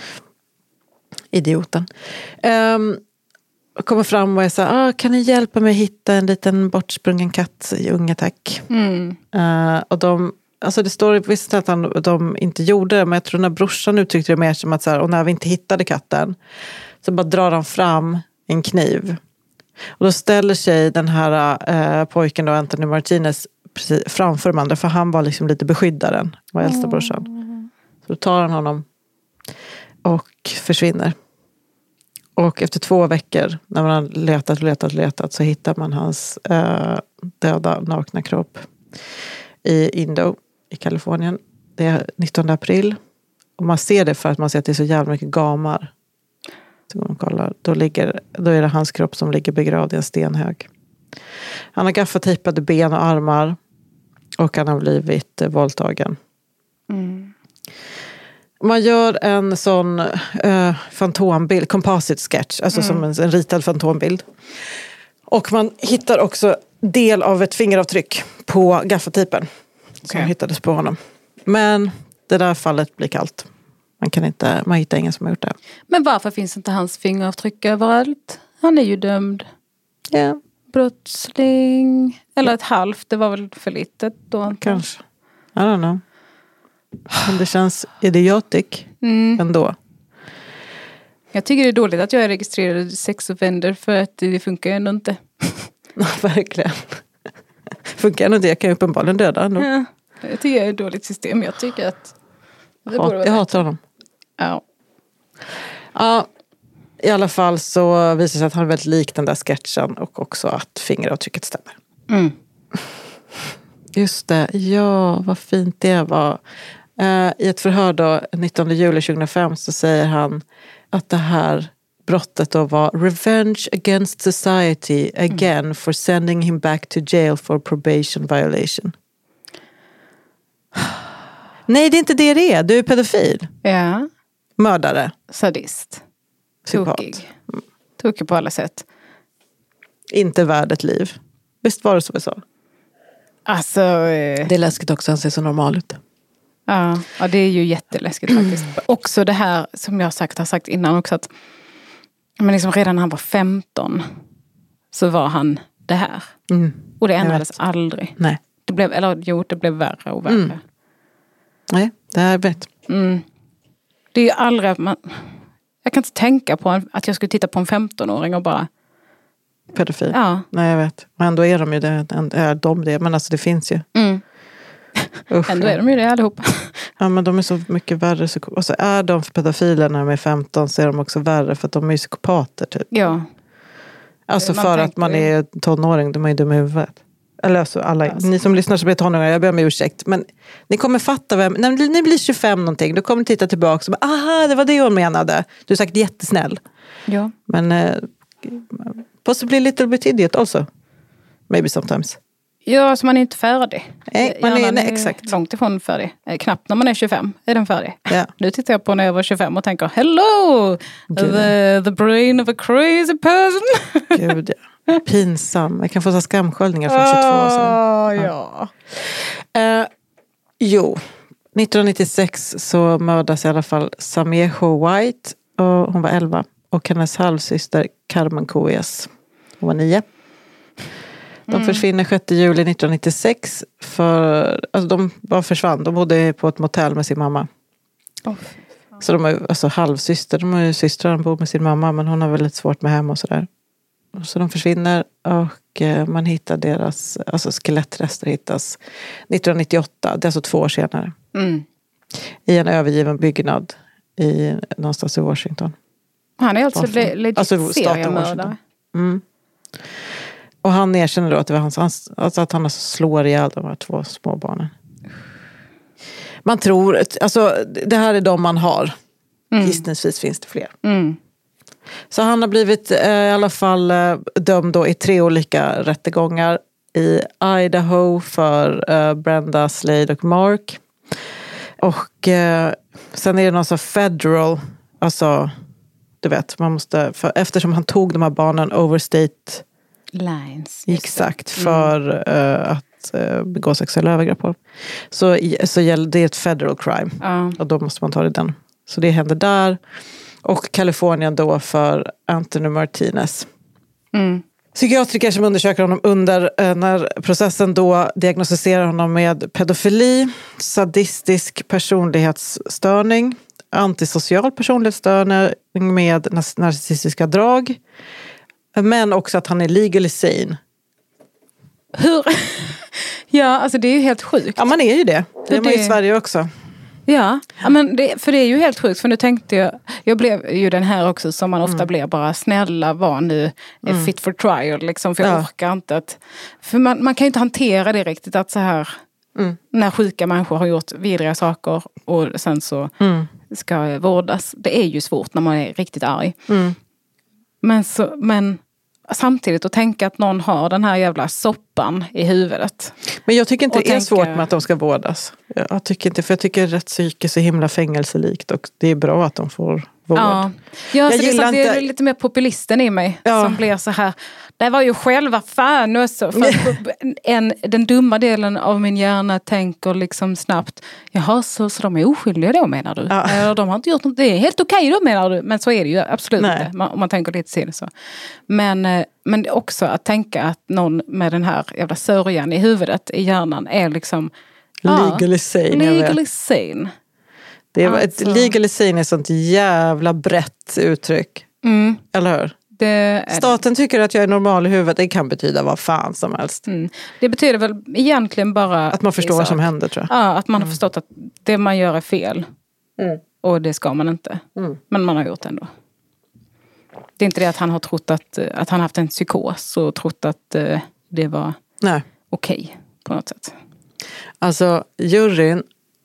idioten. Um, kommer fram och är så här, ah, kan ni hjälpa mig hitta en liten bortsprungen katt i unge, tack. Mm. Uh, och de, alltså det står visst att han, de inte gjorde det, men jag tror när brorsan uttryckte det mer som att så här, och när vi inte hittade katten så bara drar han fram en kniv. Och då ställer sig den här uh, pojken då, Anthony Martinez, precis framför de andra, för han var liksom lite beskyddaren, var äldsta brorsan. Så då tar han honom och försvinner. Och efter två veckor, när man har letat, letat, letat, så hittar man hans uh, döda, nakna kropp i Indo, i Kalifornien. Det är nittonde april. Och man ser det för att man ser att det är så jävla mycket gamar Så går de och kollar. Då, ligger, då är det hans kropp som ligger begravd i en stenhög. Han har gaffatejpade ben och armar. Och han har blivit eh, våldtagen. Mm. Man gör en sån eh, fantombild, composite sketch. Alltså mm. som en, en ritad fantombild. Och man hittar också del av ett fingeravtryck på gaffatejpen. Som Okay. hittades på honom. Men det där fallet blir kallt. Man kan inte, man hittar ingen som har gjort det. Men varför finns inte hans fingeravtryck överallt? Han är ju dömd. Ja. Yeah. Brottsling. Eller ett halvt, det var väl för litet då inte? Kanske. I don't know. Men det känns idiotic mm. ändå. Jag tycker det är dåligt att jag är registrerad sexoffender för att det funkar ju ändå inte. Ja, verkligen. Funkar ändå inte, jag kan ju uppenbarligen döda ändå. Ja, jag tycker det är ett dåligt system. Jag tycker att det Hat, jag hatar honom. Ja. Ja, i alla fall så visar det sig att han är väldigt lik den där sketchen och också att fingeravtrycket stämmer. Mm. Just det, ja, vad fint det var. Uh, I ett förhör då, nittonde juli tjugohundrafem så säger han att det här brottet då var revenge against society again mm. for sending him back to jail for probation violation. Nej, det är inte det det är. Du är pedofil. Ja. Mördare. Sadist. Psykopat. Tokig. Tokig på alla sätt. Inte värd ett liv. Visst var det så vi sa? Alltså... Eh... Det är läskigt också, han ser så normal ut. Ja, ja, det är ju jätteläskigt faktiskt. Mm. Också det här som jag har sagt, har sagt innan också att men liksom redan när han var femton så var han det här. Mm. Och det ändrades aldrig. Nej. Det blev, eller jo, det blev värre och värre. Mm. Nej, det är rätt. Mm. Det är ju aldrig att man... Jag kan inte tänka på en, att jag skulle titta på en femtonåring och bara... Pedofil? Ja. Nej, jag vet. Men ändå är de ju det. Är de det? Men alltså det finns ju. Mm. Usch, ändå är de ju det allihopa. Ja, men de är så mycket värre. Och så är de för pedofiler när de är femton så är de också värre för att de är psykopater typ. Ja. Alltså man för att man är tonåring, de är ju dumma i huvudet. Eller alltså alla, alltså. Ni som lyssnar som är tonåringar, jag ber om ursäkt. Men ni kommer fatta vem, när ni blir tjugofem någonting, då kommer ni titta tillbaka och bara, aha, det var det hon menade. Du är säkert jättesnäll. Ja. Men eh, possibly a little bit idiot also. Maybe sometimes. Ja, så man är inte färdig. Nej, man är, nej, exakt. Långt ifrån färdig. Knappt när man är tjugofem är den färdig. Ja. Nu tittar jag på när jag var tjugofem och tänker, hello! The, the brain of a crazy person. Gud, ja. Pinsam. Jag kan få så skamsköljningar från tjugotvå år sedan. Ja. Ja. Uh, jo, nittonhundranittiosex så mördas i alla fall Samieho White. Och hon var elva. Och hennes halvsyster Carmen Coes. Hon var nio. De mm. försvinner sjätte juli nittonhundranittiosex. För, alltså de bara försvann. De bodde på ett motell med sin mamma. Oh, så de är alltså halvsyster. De är ju systrar, de bor med sin mamma. Men hon har väldigt svårt med hem och sådär. Så de försvinner och man hittar deras, alltså skelettrester hittas nittonhundranittioåtta, det är alltså två år senare. Mm. I en övergiven byggnad i, någonstans i Washington. Han är alltså le- legit alltså, seriemördare. Mm. Och han erkänner då att det var hans, alltså att han alltså slår ihjäl de här två små barnen. Man tror, alltså det här är de man har. Mm. Gissningsvis finns det fler. Mm. Så han har blivit eh, i alla fall eh, dömd då i tre olika rättegångar i Idaho för eh, Brenda, Slade och Mark. Och eh, sen är det någon sån federal, alltså du vet, man måste, för, eftersom han tog de här barnen overstate lines. Exakt, för mm. eh, att eh, begå sexuella övergrepp på dem. Så, så gäller det ett federal crime. Mm. Och då måste man ta det den. Så det händer där. Och Kalifornien då för Anthony Martinez. Mm. Psykiatriker som undersöker honom under eh, när processen då diagnostiserar honom med pedofili, sadistisk personlighetsstörning, antisocial personlighetsstörning med narcissistiska drag. Men också att han är legally sane. Hur? Ja, alltså det är ju helt sjukt. Ja, man är ju det. Det är man det... i Sverige också. Ja, men det, för det är ju helt sjukt. För nu tänkte jag, jag blev ju den här också som man ofta mm. blir bara, snälla var nu mm. fit for trial liksom, för jag ja. orkar inte att, för man, man kan ju inte hantera det riktigt att så här, mm. när sjuka människor har gjort vidriga saker och sen så mm. ska vårdas. Det är ju svårt när man är riktigt arg. Mm. Men, så, men samtidigt att tänka att någon har den här jävla soppan i huvudet. Men jag tycker inte Och det är tänka- svårt med att de ska vårdas. Jag tycker inte, för jag tycker rätt psyke är så himla fängelselikt och det är bra att de får vård. Ja, ja Jag så det, är gillar så, det är inte- lite mer populisten i mig Ja. som blir så här. Det var ju själva fan också. För en, den dumma delen av min hjärna tänker liksom snabbt. Jaha, så, så de är oskyldiga då menar du? Ja. Eller de har inte gjort något. Det är helt okej då menar du? Men så är det ju absolut Nej. inte. Man, om man tänker lite till så. Men, eh, men också att tänka att någon med den här jävla sörjan i huvudet i hjärnan är liksom Legally sane, jag vet. legally sane. Det är, Alltså- ett legally sane är ett sånt jävla brett uttryck. Mm, Eller hur? det är Staten tycker att jag är normal i huvudet. Det kan betyda vad fan som helst. Mm. Det betyder väl egentligen bara Att man förstår i vad som sak. händer, tror jag. Ja, att man har förstått att det man gör är fel. Mm. Och det ska man inte. Mm. Men man har gjort det ändå. Det är inte det att han har trott att, att han haft en psykos och trott att eh, det var Nej. okej på något sätt. Alltså, juryn,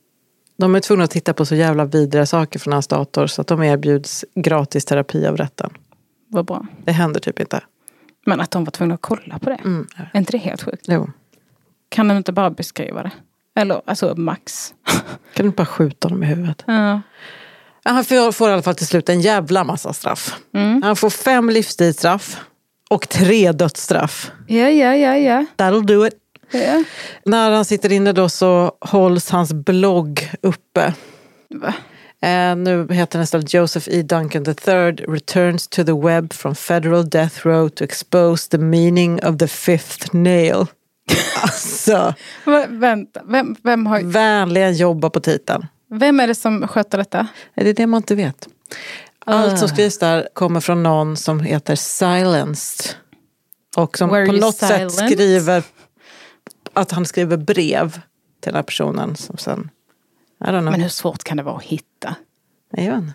de är tvungna att titta på så jävla vidriga saker från hans dator så att de erbjuds gratis terapi av rätten. Vad bra. Det händer typ inte. Men att de var tvungna att kolla på det. Mm. Är inte det helt sjukt? Jo. Kan de inte bara beskriva det? Eller alltså max. Kan du inte bara skjuta dem i huvudet? Ja. Han får, får i alla fall till slut en jävla massa straff. Mm. Han får fem livstidsstraff och tre dödsstraff. Ja, ja, ja, ja. That'll do it. ja. När han sitter inne då så hålls hans blogg uppe. Va? Eh, nu heter den istället Joseph E. Duncan the third returns to the web from federal death row to expose the meaning of the fifth nail. Alltså, Va, vänta, vem, vem, har, vänligen jobba på titeln. vem är det som sköter detta? Är det det man inte vet? Allt som skrivs där kommer från någon som heter Silenced. Och som Were på you något silent? sätt skriver att han skriver brev till den här personen som sen, I don't know. Men hur svårt kan det vara att hitta? Jag vet inte.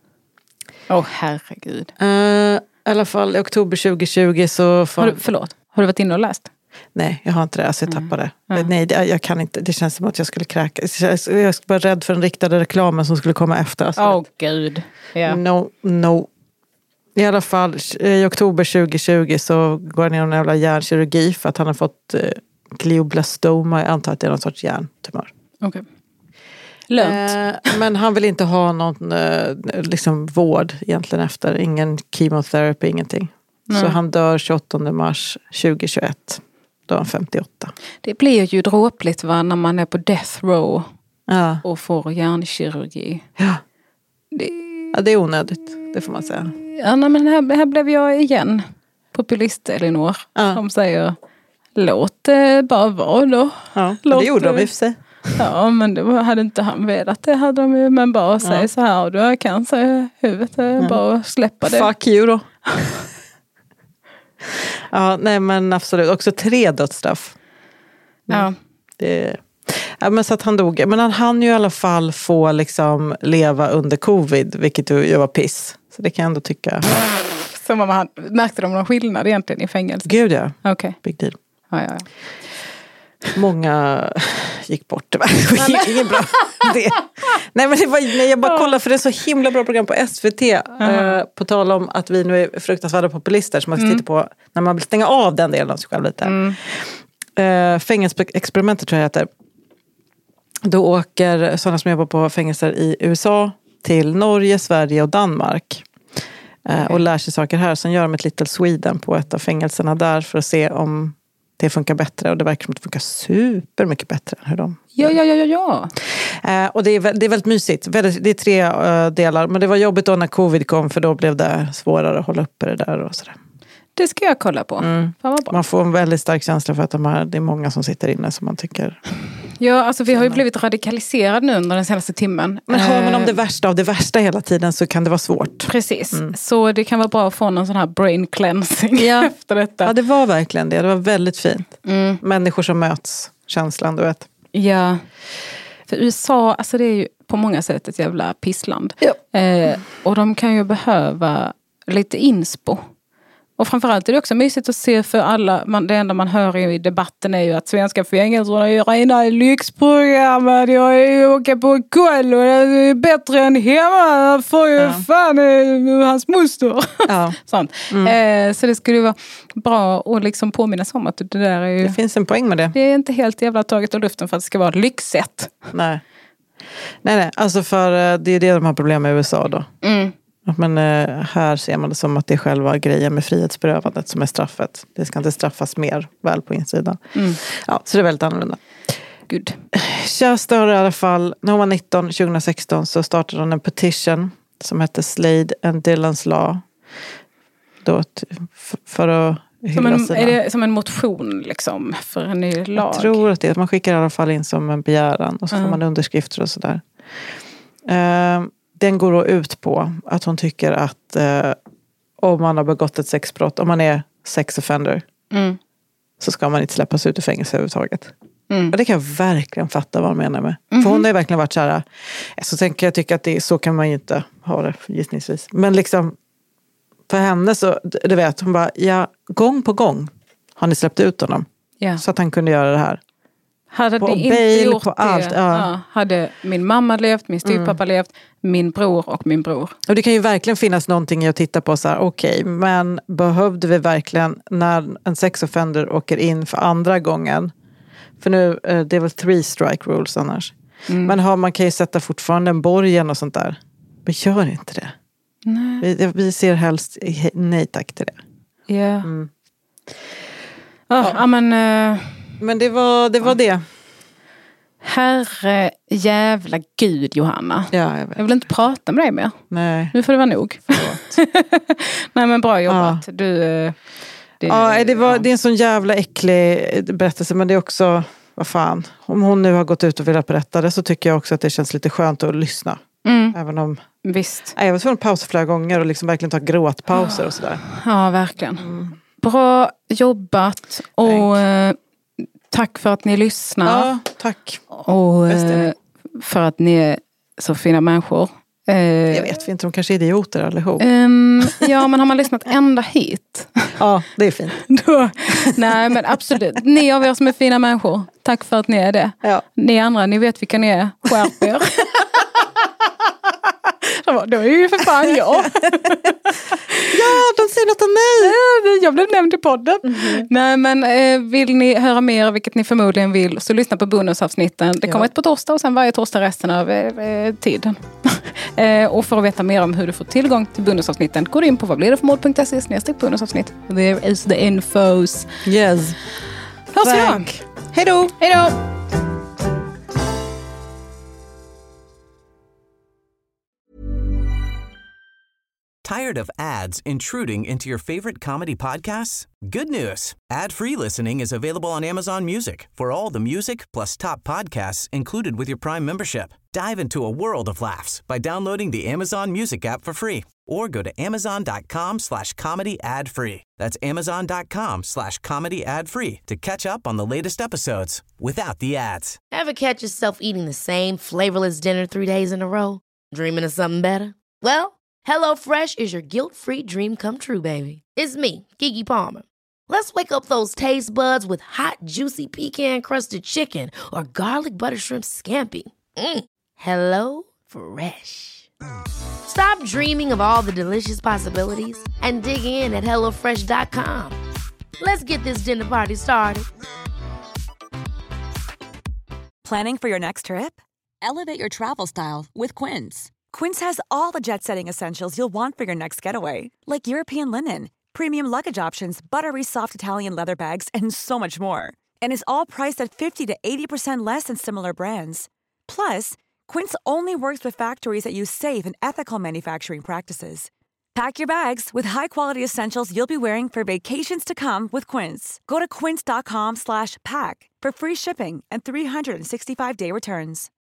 Åh oh, herregud. Uh, I alla fall i oktober tjugo tjugo så... Får... Har du, förlåt, har du varit inne och läst? Nej, jag har inte det. Alltså jag tappade. Mm. Nej, det, jag kan inte. Det känns som att jag skulle kräka. Jag är bara rädd för den riktade reklamen som skulle komma efter. Alltså, Åh oh, gud. Yeah. No, no. I alla fall i oktober tjugo tjugo så går han igenom en jävla hjärnkirurgi för att han har fått eh, glioblastoma. Jag antar att det är någon sorts hjärntumör. Okej. Okay. Lönt. Eh, men han vill inte ha någon eh, liksom vård egentligen efter. Ingen chemotherapy, ingenting. Nej. Så han dör tjugoåttonde mars tjugo tjugoett. Då är han femtioåtta. Det blir ju dråpligt va, när man är på death row Ja. och får hjärnkirurgi. Ja. Det, Ja, det är onödigt. Det får man säga. ja, nej, men här, här blev jag igen populist Elinor. Ja. Som säger låt det bara vara då. Ja, Låt det gjorde de det- i och för sig. Ja, men det var, hade inte han velat det hade de ju. Men bara säga Ja. så här, du har cancer i huvudet, mm. bara släppa det. Fuck you då. Ja, nej men absolut. Också tre dödsstraff. Ja. Det, ja, men så att han dog. Men han hann ju i alla fall få liksom leva under covid, vilket ju var piss. Så det kan jag ändå tycka. Som om han, märkte de någon skillnad egentligen i fängelse? Gud ja, Okej. big deal. Ja, ja, ja. Många gick bort. Det var ingen bra det. Nej, men det var, nej, jag bara kollar för det är så himla bra program på S V T. Uh-huh. eh, på tal om att vi nu är fruktansvärda populister som man ska Mm. titta på när man vill stänga av den delen av sig själv lite. Mm. Uh, fängelseexperimentet tror jag heter. Då åker sådana som jobbar på fängelser i U S A till Norge, Sverige och Danmark. Uh, Okay. Och lär sig saker här. Sen gör de ett Little Sweden på ett av fängelserna där för att se om det funkar bättre. Och det verkar som att det funkar super mycket bättre än hur de Ja, ja, ja, ja, ja. Eh, och det är, det är väldigt mysigt. Väldigt, det är tre uh, delar. Men det var jobbigt då när covid kom. För då blev det svårare att hålla uppe det där. Och sådär. Det ska jag kolla på. Mm. Fan vad bra. Man får en väldigt stark känsla för att de här, det är många som sitter inne som man tycker. Ja, alltså vi har ju blivit radikaliserade nu under den senaste timmen. Men hör man om Eh, det värsta av det värsta hela tiden så kan det vara svårt. Precis. Mm. Så det kan vara bra att få någon sån här brain cleansing Ja. efter detta. Ja, det var verkligen det. Det var väldigt fint. Mm. Människor som möts. Känslan, du vet. Ja. För U S A, alltså det är ju på många sätt ett jävla pissland. Ja. Eh, och de kan ju behöva lite inspo. Och framförallt är det också mysigt att se för alla, man, det enda man hör i debatten är ju att svenska fängelserna är rena lyxprogram, att jag åker på koll och det är bättre än hemma för ju ja. fan eh, hans moster. Ja. Sånt. Mm. Eh, så det skulle vara bra att liksom påminnas om att det där är ju... Det finns en poäng med det. Det är inte helt jävla taget av luften för att det ska vara ett lyxsätt. Nej. Nej, nej. Alltså för det är det de har problem med i U S A då. Mm. Men här ser man det som att det är själva grejen med frihetsberövandet som är straffet. Det ska inte straffas mer väl på insidan. Mm. Ja, så det är väldigt annorlunda. Good. Shasta i alla fall, när hon var nitton tjugohundrasexton så startade hon en petition som hette Slade and Dillon's Law. Då, för att som en, är det som en motion liksom för en ny lag? Jag tror att det är. Man skickar i alla fall in som en begäran och så mm. får man underskrifter och sådär. Uh, Den går då ut på att hon tycker att eh, om man har begått ett sexbrott, om man är sex offender, mm. så ska man inte släppas ut ur fängelse överhuvudtaget. Mm. Och det kan jag verkligen fatta vad hon menar med. Mm-hmm. För hon har ju verkligen varit så här, så tänker jag tycka att det, så kan man ju inte ha det gissningsvis. Men liksom, för henne så, du vet, hon bara, ja, gång på gång har ni släppt ut honom. Yeah. Så att han kunde göra det här. Hade på det inte bail, gjort på det, allt, ja. Ja, hade min mamma levt, min styvpappa mm. levt, min bror och min bror. Och det kan ju verkligen finnas någonting att titta på så här, okej, okay, men behövde vi verkligen när en sexoffender åker in för andra gången, för nu, det är väl three strike rules annars, mm. men har, man kan ju sätta fortfarande en borgen och sånt där. Men gör inte det. Nej. Vi, vi ser helst nej tack till det. Yeah. Mm. Oh, ja, men... Uh... Men det var det. Var det. Herre jävla gud, Johanna. Ja, jag vet. Jag vill inte prata med dig mer. Nej. Nu får det vara nog. Nej, men bra jobbat. Ja. Du, det, ja, det, var, ja. det är en sån jävla äcklig berättelse, men det är också, vad fan, om hon nu har gått ut och velat berätta det så tycker jag också att det känns lite skönt att lyssna. Mm. Även om... Visst. Jag var tvungen att pausa flera gånger och liksom verkligen ta gråtpauser och sådär. Ja, verkligen. Mm. Bra jobbat och... Tack. Tack för att ni lyssnar. Ja, tack. Och eh, för att ni är så fina människor. Eh, jag vet inte, de kanske är idioter allihop. Eh, ja, men har man lyssnat ända hit? Ja, det är fint. Då, nej, men absolut. Ni av er som är fina människor. Tack för att ni är det. Ja. Ni andra, ni vet vilka ni är. Skärp er. Då är ju för fan jag. Ja, de säger något om mig. Jag blev nämnd i podden. Mm-hmm. Nej, men eh, vill ni höra mer, vilket ni förmodligen vill, så lyssna på bonusavsnitten. Det kommer ja. ett på torsdag och sen varje torsdag resten av eh, tiden. eh, och för att veta mer om hur du får tillgång till bonusavsnitten, gå in på vad blir det för mod punkt se snedstreck bonusavsnitt. There is the infos. Yes. Hörs vi då. Hej då. Hej då. Tired of ads intruding into your favorite comedy podcasts? Good news. Ad-free listening is available on Amazon Music for all the music plus top podcasts included with your Prime membership. Dive into a world of laughs by downloading the Amazon Music app for free or go to amazon.com slash comedy ad free. That's amazon.com slash comedy ad free to catch up on the latest episodes without the ads. Ever catch yourself eating the same flavorless dinner three days in a row? Dreaming of something better? Well, HelloFresh is your guilt-free dream come true, baby. It's me, Keke Palmer. Let's wake up those taste buds with hot, juicy pecan-crusted chicken or garlic butter shrimp scampi. Mm. Hello Fresh. Stop dreaming of all the delicious possibilities and dig in at hello fresh dot com. Let's get this dinner party started. Planning for your next trip? Elevate your travel style with Quince. Quince has all the jet-setting essentials you'll want for your next getaway, like European linen, premium luggage options, buttery soft Italian leather bags, and so much more. And is all priced at fifty to eighty percent less than similar brands. Plus, Quince only works with factories that use safe and ethical manufacturing practices. Pack your bags with high-quality essentials you'll be wearing for vacations to come with Quince. Go to quince.com slash pack for free shipping and three sixty-five day returns.